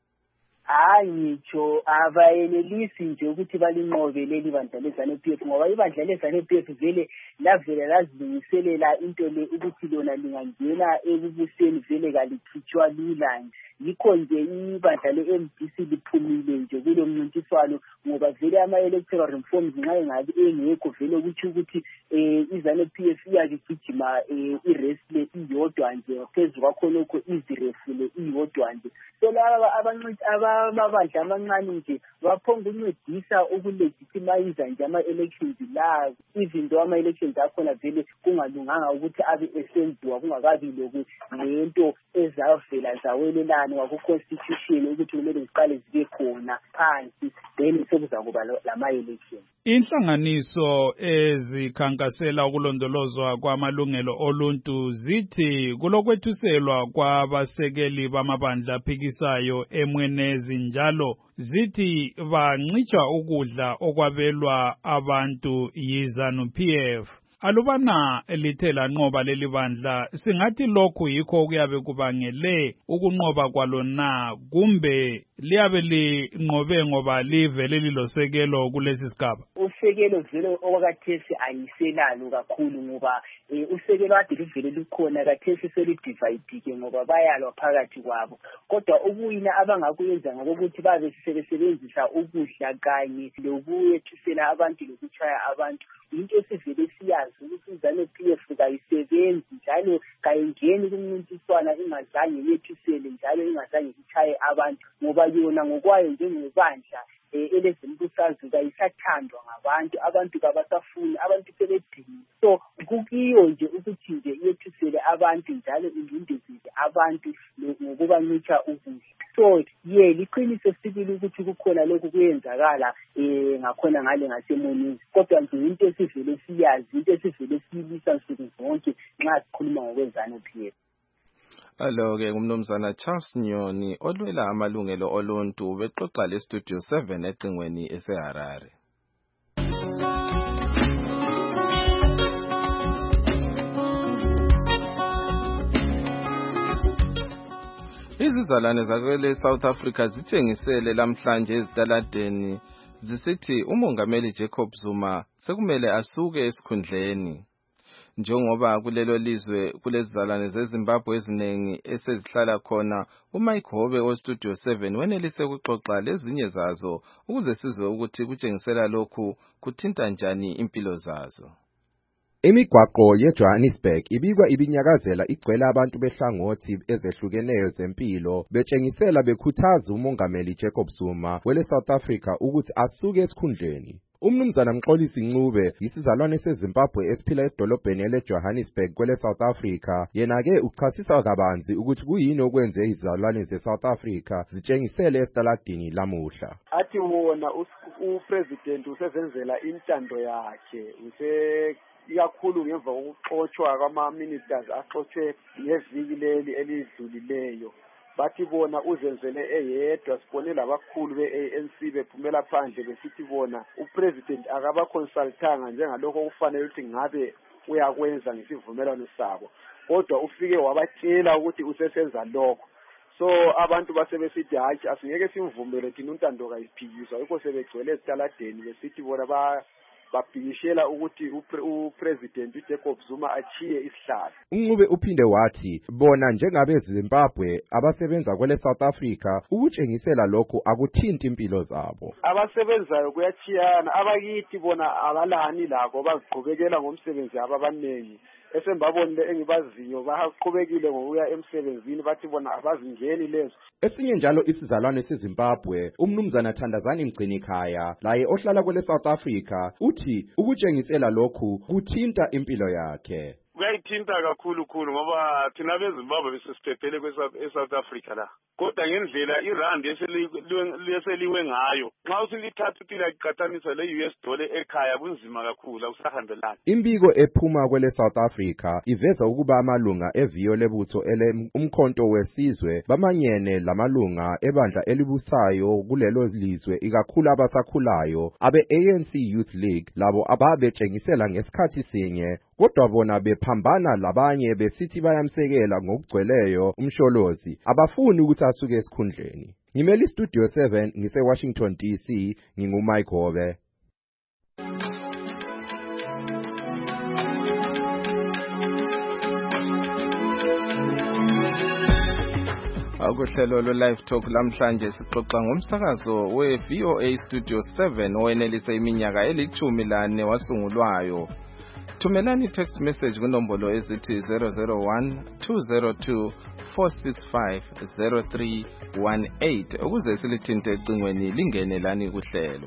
Hayi ngitsho abayelelisi nje ukuthi balinqobe leli bandla le-ZANU P F ngoba ibandla le-ZANU P F vele lavela lazilungiselela into le ukuthi lona lingangena ekubuseni vele kalikhitshwa lula nje. Yikho nje ibandla le-M D C liphumile nje kulo mncintiswano ngoba vele ama-electoral reforms nxa engabe engekho vele kutsho ukuthi um i-ZANU P F iyakigijima um iresle iyodwa nje phezu kwakhonokho izirefule iyodwa nje. So laba amabandla amancane nje baphonga ukuncedisa ukulegitimize nje ama-elections la, even though ama-elections akhona vele kungalunganga ukuthi abe esenziwa kungakabi lento ezavela zawelelana waku-constitution ukuthi kumele ziqale zibe khona phansi then sekuzakuba lama-elections. Inhlanganiso ezikhankasela ukulondolozwa kwamalungelo oluntu zithi kulokwethuselwa kwabasekeli bamabandla aphikisayo emwenezi njalo zithi bancitsha ukudla okwabelwa abantu yi-ZANU P F. Alubana lithe lanqoba leli bandla singathi lokhu yikho okuyabe kubangele ukunqoba kwalo na kumbe liyabe linqobe ngoba livele lilosekelo kulesi sigaba? Usekelo vele okwakathesi ayiselalo kakhulu ngoba usekelo kade livele likhona kathesi selidivide ngoba bayalwa phakathi kwabo. Kodwa ukuyina abangakuyenza ngokuthi babe sebesebenzisa ukudla kanye lokuyethusela abantu lokuchaya abantu. Into esivele siyazi ukuthi i-ZANU P F kayisebenzi njalo kayingeni kumncintiswana ingazange yethusele njalo ingazange ichaye abantu ngoba yona ngokwayo njengebandla elezimbusazwe kayisathandwa ngabantu, abantu kabasafuni, abantu sebedini. So kukiyo nje ukuthi nje yethusele abantu njalo ilindezile abantu ngokubancitsha ukudla. So ye liqiniso sibili ukuthi kukhona lokhu kuyenzakala eh ngakhona ngale ngasemonini, kodwa nje into esivele siyazi, into esivele siyibisa nsuku zonke nxa sikhuluma ngokwe-ZANU P F. Alo-ke ngumnumzana Charles Nyoni olwela amalungelo oluntu bexoxa le-Studio seven ecingweni eseHarare. Izizalwane zakwele South Africa zitshengisele lamhlanje ezitaladeni zisithi umongameli Jacob Zuma sekumele asuke esikhundleni. Njengoba kulelo lizwe kulezizalwane zeZimbabwe eziningi esezihlala khona, uMike Hobe we-Studio seven wenelise ukuxoxa lezinye zazo ukuze sizwe ukuthi kutshengisela lokhu kuthinta njani impilo zazo. Imigwaqo yeJohannesburg ibikwa ibinyakazela igcwele abantu behlangothi ezehlukeneyo zempilo betshengisela bekhuthaza umongameli Jacob Zuma wele South Africa ukuthi asuke esikhundleni. Umnumzana Mxolisi Ncube isizalwane seZimbabwe esiphila edolobheni eleJohannesburg kwele South Africa, yena-ke uchasisa kabanzi ukuthi kuyini okwenze izizalwane ze-South Africa zitshengisele esitaladini lamuhla. Athi wona upresident usezenzela intando yakhe use ikakhulu ngemva kokuxotshwa kwama-ministers axotshwe ngeviki leli elidlulileyo. Bathi bona uzenzele eyedwa, sibone labakhulu be-A N C bephumela phandle besithi bona upresident akabaconsultanga njengalokho okufanele ukuthi ngabe uyakwenza ngesivumelwano sabo, kodwa ufike wabatshela ukuthi usesenza lokho. So abantu basebesithi hayi asingeke simvumele thina untando kayiphikiswa, yikho sebegcwele esitaladeni besithi bona ba babhikishela ukuthi upresident uJacob Zuma achiye isihlalo. Uncube uphinde wathi bona njengabe Zimbabwe abasebenza kwele South Africa ukutshengisela lokho akuthinti impilo zabo. Abasebenzayo kuyachiyana, abakithi bona abalani lakho baziqhubekela ngomsebenzi ababanengi. Esembabonile engibaziyo bahaqhubekile ngokuya emsebenzini bathi bona abazingeni lezo. Esinye njalo isizalwane seZimbabwe umnumzana Thandazani Mgcinikhaya laye ohlala kwele South Africa uthi ukutshengisela lokhu kuthinta impilo yakhe. kuyayithinta kakhulu khulu ngoba thina beZimbabwe besisiphephele kwe-South Africa la kodwa ngendlela irandi eseliwe ngayo nxa usilithatha uthi laqathanisa le-U S dollar ekhaya kunzima kakhulu awusahambelani. Imbiko ephuma kwele South Africa iveza ukuba amalunga eviyo lebutho ele umkhonto wesizwe bamanyene lamalunga ebandla elibusayo kulelo lizwe ikakhulu abasakhulayo abe-A N C Youth League labo ababetshengisela ngesikhathi sinye kodwa bona bephambana labanye besithi bayamsekela ngokugcweleyo umsholozi abafuni ukuthi asuke esikhundleni. Ngimeli Studio seven ngise Washington D C nginguMike Hobe. Akuhlelo lo live talk lamhlanje sixoxa ngomsakazo we V O A Studio seven owenelise iminyaka elithumi lane wasungulwayo. Thumelani text message kunombolo ezithi zero zero one two zero two four six five zero three one eight ukuze silithinte ecingweni lingene lani kuhlelo.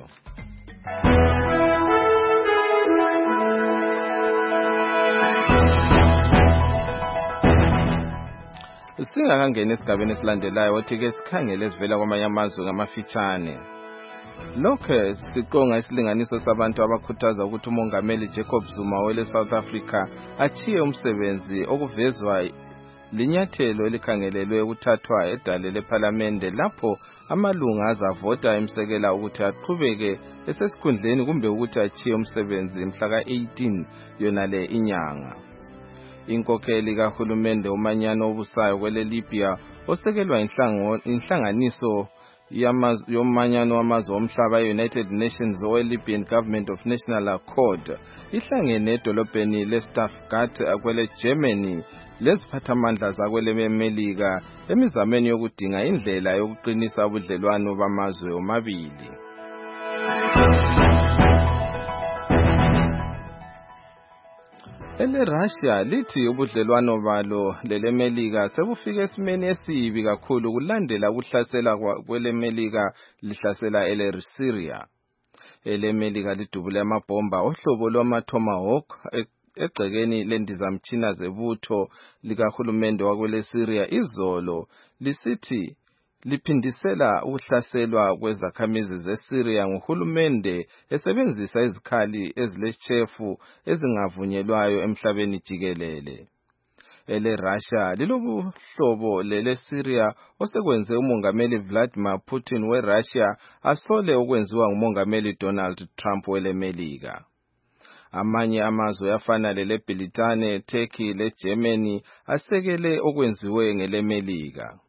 Singakangena esigabeni esilandelayo othi ke sikhangele esivela kwamanye amazwe ngamafitshane. Lokho siqonga isilinganiso sabantu abakhuthaza ukuthi umongameli Jacob Zuma wele South Africa athiye umsebenzi okuvezwa linyathelo elikhangelelwe ukuthathwa edale leParliament lapho amalunga azavota emsekela ukuthi aqhubeke esesikhundleni kumbe ukuthi athiye umsebenzi mhla ka eighteen yona le inyanga. Inkokheli kahulumende umanyano obusayo kwele Libya osekelwa inhlanganiso yomanyano wamazwe omhlaba United Nations o Libyan Government of National Accord ihlangene edolobheni leStaffgart kwele Germany leziphathamandla zakwele Melika emizameni yokudinga indlela yokuqinisa ubudlelwano bamazwe omabili. Ele Russia lithi ubudlelwano balo lele Melika sebufike esimeni esibi kakhulu kulandela ukuhlasela kwele Melika lihlasela ele Syria. Ele Melika lidubule amabomba ohlobo lwama Tomahawk egcekeni lendizamtshina zebutho likahulumende wakwele Syria izolo lisithi liphindisela ukuhlaselwa kwezakhamizi zeSyria nguhulumende esebenzisa izikhali ezileshefu ezingavunyelwayo emhlabeni jikelele. Ele Russia lilobuhlobo lele Syria osekwenze umongameli Vladimir Putin weRussia asole okwenziwa ngumongameli Donald Trump wele Melika. Amanye amazwe afana lele Britane, Turkey le Germany asekele okwenziwe ngele Melika.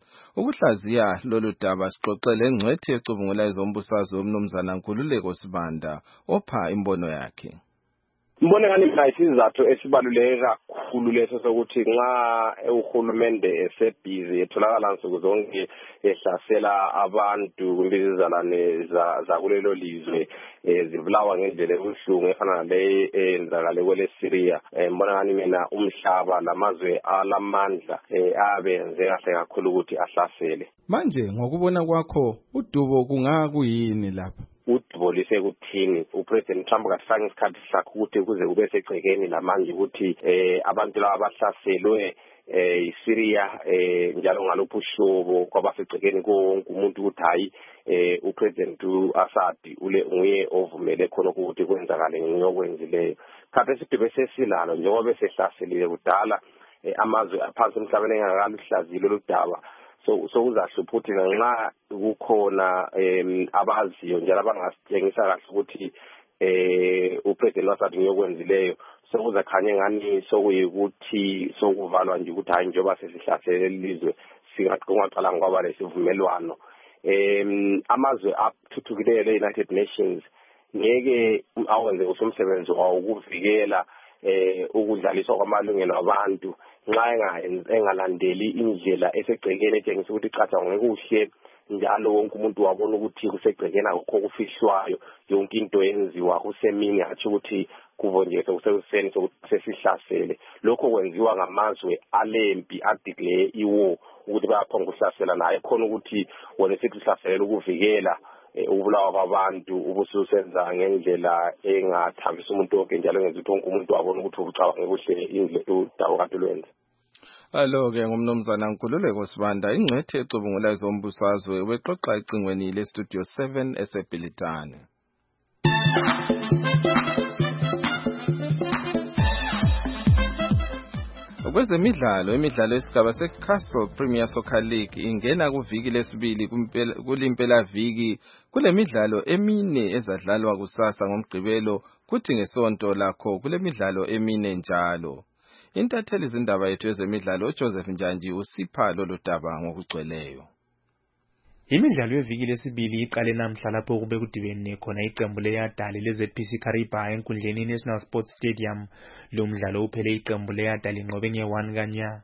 Ukuhlaziya lolu daba sixoxele engcwethi ecubungula izombusazwe umnumzana Nkululeko Sibanda opha imbono yakhe. Mbone ngani isizathu esibaluleke kakhulu leso sokuthi nxa uhulumende esebhizi etholakala nsuku zonke ehlasela abantu kumbizizalane za kulelo lizwe zibulawa ngendlela ebuhlungu efana nale enzakale kwele Syria. Mbona ngani mina umhlaba lamazwe alamandla abenze kahle kakhulu ukuthi ahlasele. Manje ngokubona kwakho udubo kungakuyini lapha? Udubo lisekuthini uPresident Trump kasifaka isikhathi sakhe ukuthi kuze kube segcekeni lamanje ukuthi eh abantu laba bahlaselwe eh iSyria eh njalo ngalopho uhlobo kwabasegcekeni konke umuntu ukuthi hayi eh uPresident Assad ule nguye ovumele khona ukuthi kwenzakale ngiyokwenzileyo. Khabe sidibe sesilalo njengoba sehlaselile kudala amazwe aphansi emhlabeni engakaluhlazile lodaba. So so uzahlupha ukuthi nxa kukhona em abaziyo njalo abangasitshengisa kahle ukuthi eh uPresident Assad ngiyokwenzileyo so uzakhanye ngani sokuyikuthi sokuvalwa nje ukuthi hayi njengoba sesihlasele lelizwe singaqala ngoba lesivumelwano em amazwe athuthukileyo le-United Nations ngeke awenze umsebenzi wawo ukuvikela eh ukudlaliswa kwamalungelo abantu nxa engalandeli indlela esegcekeni etshengisa ukuthi icaca ngekuhle njalo wonke umuntu wabona ukuthi kusegcekeni akukho kufihlwayo yonke into yenziwa kusemini athi ukuthi kuvonjese kusebenzeni sesihlasele lokho kwenziwa ngamazwe alempi adeclare iwar ukuthi bayaphonga ukuhlasela naye khona ukuthi wona sekusihlasela ukuvikela ubulawa kwabantu ubususenza ngendlela engathambisa umuntu wonke njalo ngenza ukuthi wonke umuntu wabona ukuthi ubucabanga kuhle indlela udawo kade lwenza. Alo-ke ngumnumzana Nkululeko Sibanda ingcwethi ecubungula ezombusazwe wexoxa ecingweni le-Studio seven eseBhilitane. Kwezemidlalo imidlalo yesigaba se-Castle Premier Soccer League ingena kuviki lesibili kulimpela viki kulemidlalo emine ezadlalwa kusasa ngoMgqibelo kuthi ngesonto lakho kulemidlalo emine njalo. Intatheli izindaba yethu yezemidlalo uJoseph Njanji usipha lolu daba ngokugcweleyo. Imidlalo yeviki lesibili iqale namhla lapho kube kudibene khona iqembu leYadali le-Z P C Kariba enkundleni National Sports Stadium. Lo mdlalo uphele iqembu leYadali inqobe nge-one kanya.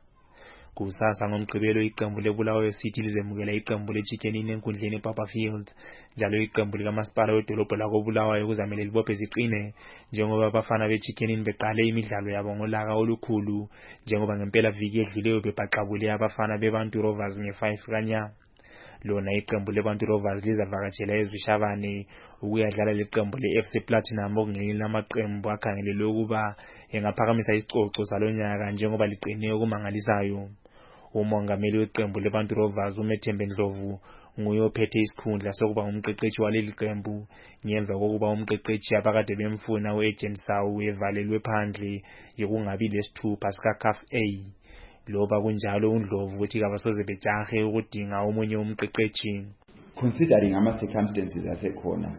Kusasa ngoMgqibelo iqembu leBulawayo City lizemukela iqembu leChicken Inn enkundleni Papa Field. Njalo iqembu likamasipala wedolobho lakoBulawayo kuzamele libophe ziqine njengoba abafana beChicken Inn beqale imidlalo yabo ngolaka olukhulu njengoba ngempela viki edluleyo bebaxabule abafana beBantu Rovers nge-five kanya. Lona iqembu leBantu Rovers lizavakatshela eZwishavane ukuyadlala leqembu le-F C Platinum okungelinye lamaqembu akhangelelwe ukuba engaphakamisa isicoco salonyaka njengoba liqine okumangalisayo. Umongameli weqembu leBantu Rovers uMethembe Ndlovu nguye ophethe isikhundla sokuba ngumqeqeshi waleli qembu ngemva kokuba umqeqeshi abakade bemfuna u-Agent Sawu evalelwe phandle yokungabi lesithupha sika-C A F A. Loba kunjalo uNdlovu uthi kabasoze bejahe ukudinga omunye umqeqeshi. Considering ama circumstances asekhona,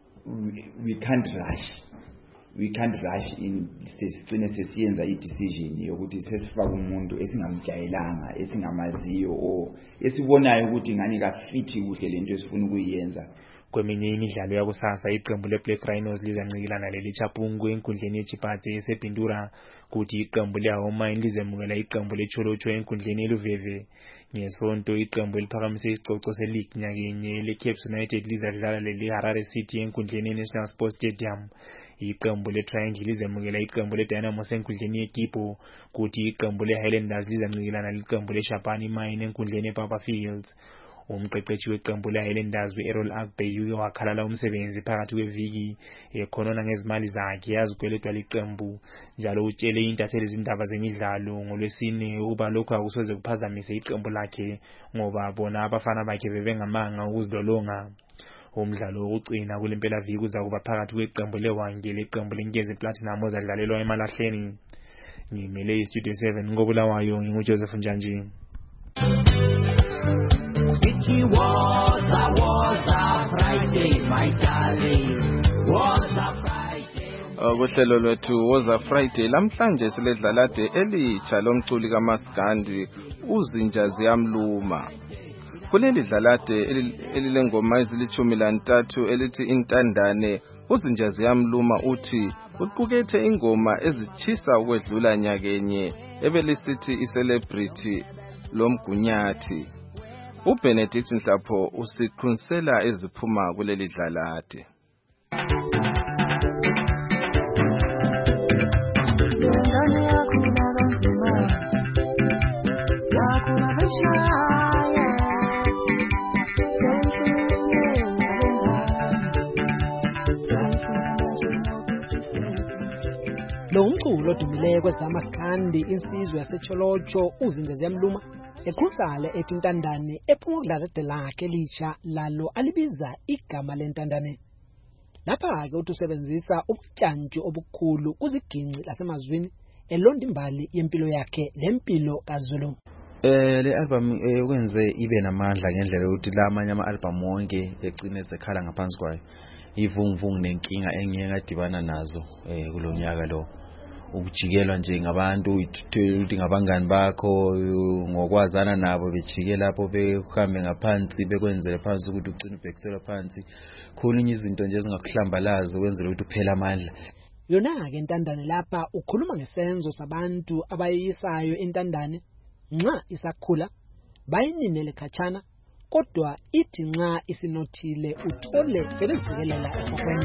we, we can't rush. We can't rush in sesicine sesiyenza i-decision yokuthi sesifaka umuntu esingamjayelanga esingamaziyo o esibonayo ukuthi ngani kafithi kuhle lento esifuna ukuyenza. Kweminye imidlalo yakusasa iqembu leBlack Rhinos lizancikilana leliChapungu enkundleni yeChipathe esePindura kuthi iqembu leHoma lizemukela iqembu leCholocho enkundleni yeLuveve. Ngesonto iqembu eliphakamise isicoco seleague nyakenye leCape United lizadlala leleHarare City enkundleni yeNational Sports Stadium. Iqembu leTriangle lizemukela iqembu leDynamo enkundleni yeKipo kuthi iqembu leHighlanders lizancikilana leqembu leShapani Mine enkundleni yePapa Fields. Umqeqeshi weqembu leHighlanders u-Errol Agbe uke wakhalala umsebenzi phakathi kweviki ekhonona ngezimali zakhe yazigweledwa liqembu njalo utshele intatheli izindaba zemidlalo ngolwesine ukuba lokho akusoze kuphazamise iqembu lakhe ngoba bona abafana bakhe bebengamanga ukuzilolonga. Umdlalo wokugcina kulempela viki uzakuba phakathi kweqembu leWange leqembu leNkezi Platinum ozadlalelwa eMalahleni. Ngimele iStudio seven ngobulawayo nginguJoseph Njanji. It was a, was a Friday, my darling, was a Friday. Kuhlelo lwethu was a Friday lamhlanje siledlalade elitsha lomculi kaMaskandi uzinja ziyamluma. Kuleli dlalade elilengoma ezilithumi lantathu elithi intandane uzinja ziyamluma uthi uqukethe ingoma ezichisa ukwedlula nyakenye ebelisithi iCelebrity lomgunyathi. uBenedict Nhlapho usiqunisela eziphuma kuleli dlalade. Lo mculo odumile kwezaMaskandi insizwe yaseCholocho uzinja ziyamluma ekhusale ethi intandane ephuma ukudlala lakhe elitsha lalo alibiza igama lentandane. Lapha ke utusebenzisa ubutshantshi obukhulu kuziginci lasemazwini elonda imbali yempilo yakhe lempilo kaZulu. Eh le album ekwenze ibe namandla ngendlela ukuthi la amanye ama album wonke egcine sekhala ngaphansi kwayo. Ivunguvungu nenkinga engiyeke ngadibana nazo eh kulonyaka lo. Ukujikelwa nje ngabantu ukuthi ngabangani bakho ngokwazana nabo bejike lapho behambe ngaphansi bekwenzele phansi ukuthi ugcine ubhekisela phansi khulunye izinto nje ezingakuhlambalaza kwenzela ukuthi uphela amandla. Yona ke intandane lapha ukhuluma ngesenzo sabantu abayisayo intandane nxa isakhula bayininele khatshana kodwa ithi nxa isinothile uthole selivikelela ekhokweni.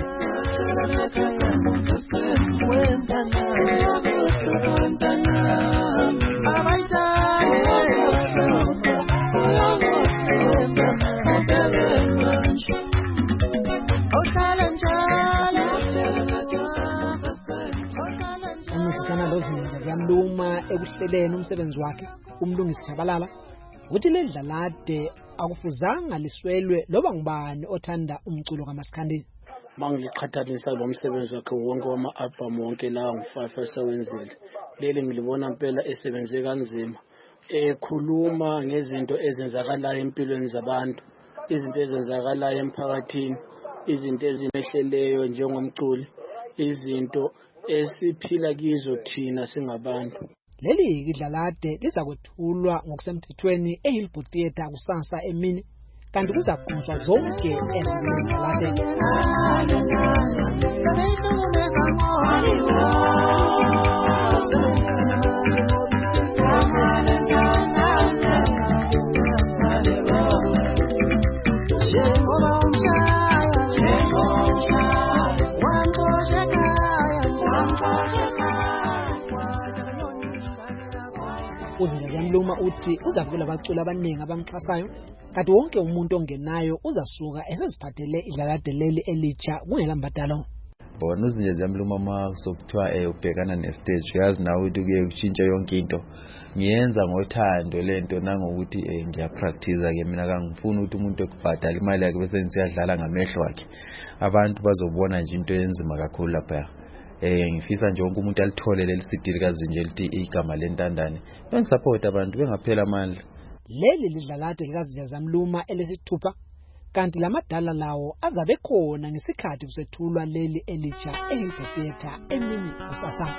zozinja ziyamluma ekuhleleni umsebenzi wakhe umlungisi Chabalala uthi ledlalade akufuzanga liswelwe loba ngubani othanda umculo kaMaskandi. Mangiqhathanisa lo msebenzi wakhe wonke wama-album wonke lawa ngu-five esewenzile, leli ngilibona impela esebenze kanzima, ekhuluma ngezinto ezenzakalayo empilweni zabantu, izinto ezenzakalayo emphakathini, izinto ezimehleleyo njengomculi, izinto esiphila kizo thina singabantu. Leli idlalade lizakwethulwa ngokusemthethweni eHillbrook Theatre kusasa emini, kanti kuzakhunjwa zonke ezidlalade. Uzinja Ziyamluma uthi uzavula abaculi abaningi abamxhasayo, kanti wonke umuntu ongenayo uzasuka eseziphathele idlalade leli elitsha kungelambadalo. Bona Uzinja Ziyamluma ma sokuthiwa eh ubhekana nestage, uyazi nawe ukuthi kuye kutshintsha yonke into. Ngiyenza ngothando lento nangokuthi eh ngiyapractice ke mina kangifuni ukuthi umuntu ekubhadala imali yakhe bese ngisiyadlala ngamehlo wakhe. Abantu bazobona nje into enzima kakhulu lapha. Eh ngifisa nje wonke umuntu alithole leli C D likaZinja elithi igama lentandane. Bengisupport abantu bengaphela amandla. Leli lidlalade likaZinja Ziyamluma elesithupha, kanti lamadala lawo azabe khona ngesikhathi kusethulwa leli elitsha eHillbrook Theatre emini kusasa.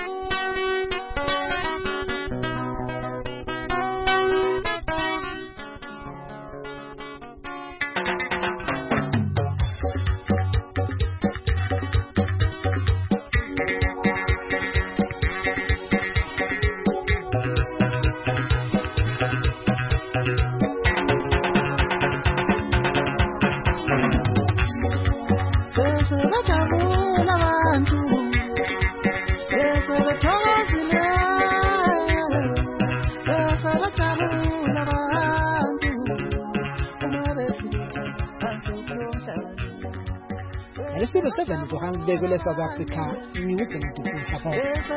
Studio seven Johannesburg le South Africa ni upenzi kushapo.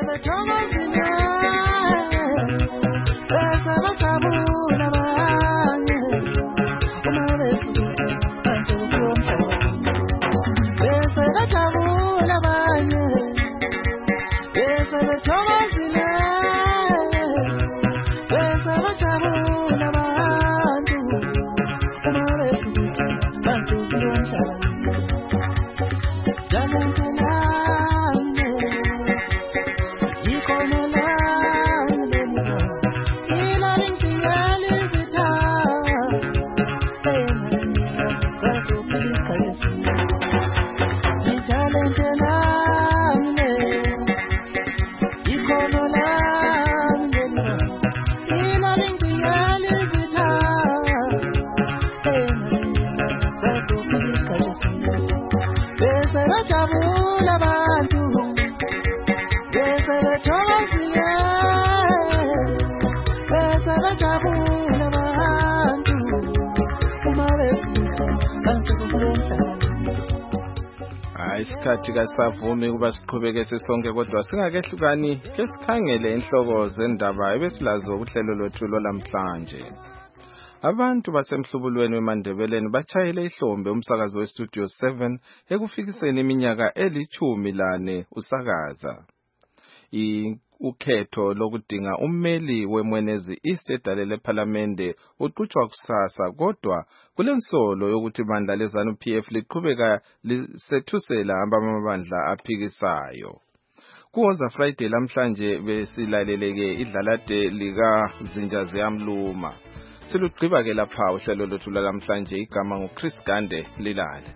Isikhathi kasavumi kuba siqhubeke sesonke kodwa singakehlukani ke sikhangele inhloko zendaba ebesilazo kuhlelo lwethu lomhlanje. Abantu basemhlubulweni weMandebeleni bachayele ihlombe umsakazo weStudio seven ekufikiseni iminyaka elithumi lane usakaza. Ukhetho lokudinga ummeli weMwenezi East edalele ePhalamende uqhutshwa kusasa, kodwa kulensolo yokuthi ibandla leZANU P F liqhubeka lisethusela amabandla aphikisayo. Kuwoza Friday lamhlanje besilaleleke idlalade likaZinja Ziyamluma. Silugqiba ke lapha uhlelo lwethu lamhlanje, igama nguChris Gande Lilale.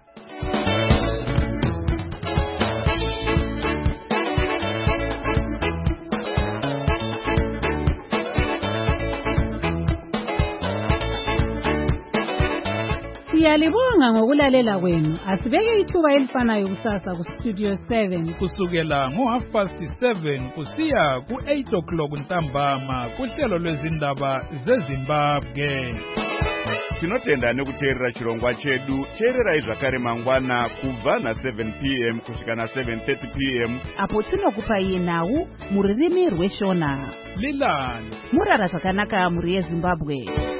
Siyalibonga ngokulalela kwenu. Asibeke ithuba elifanayo kusasa ku Studio seven kusukela ngo half past seven kusiya ku eight o'clock ntambama kuhlelo lwezindaba zeZimbabwe. tinotenda nekuteerera chirongwa chedu. Teererai zvakare mangwana kubva na seven p m kusvika na seven thirty p m apo tinokupai nhau mururimi rweshona. Lilani murara zvakanaka muri yeZimbabwe.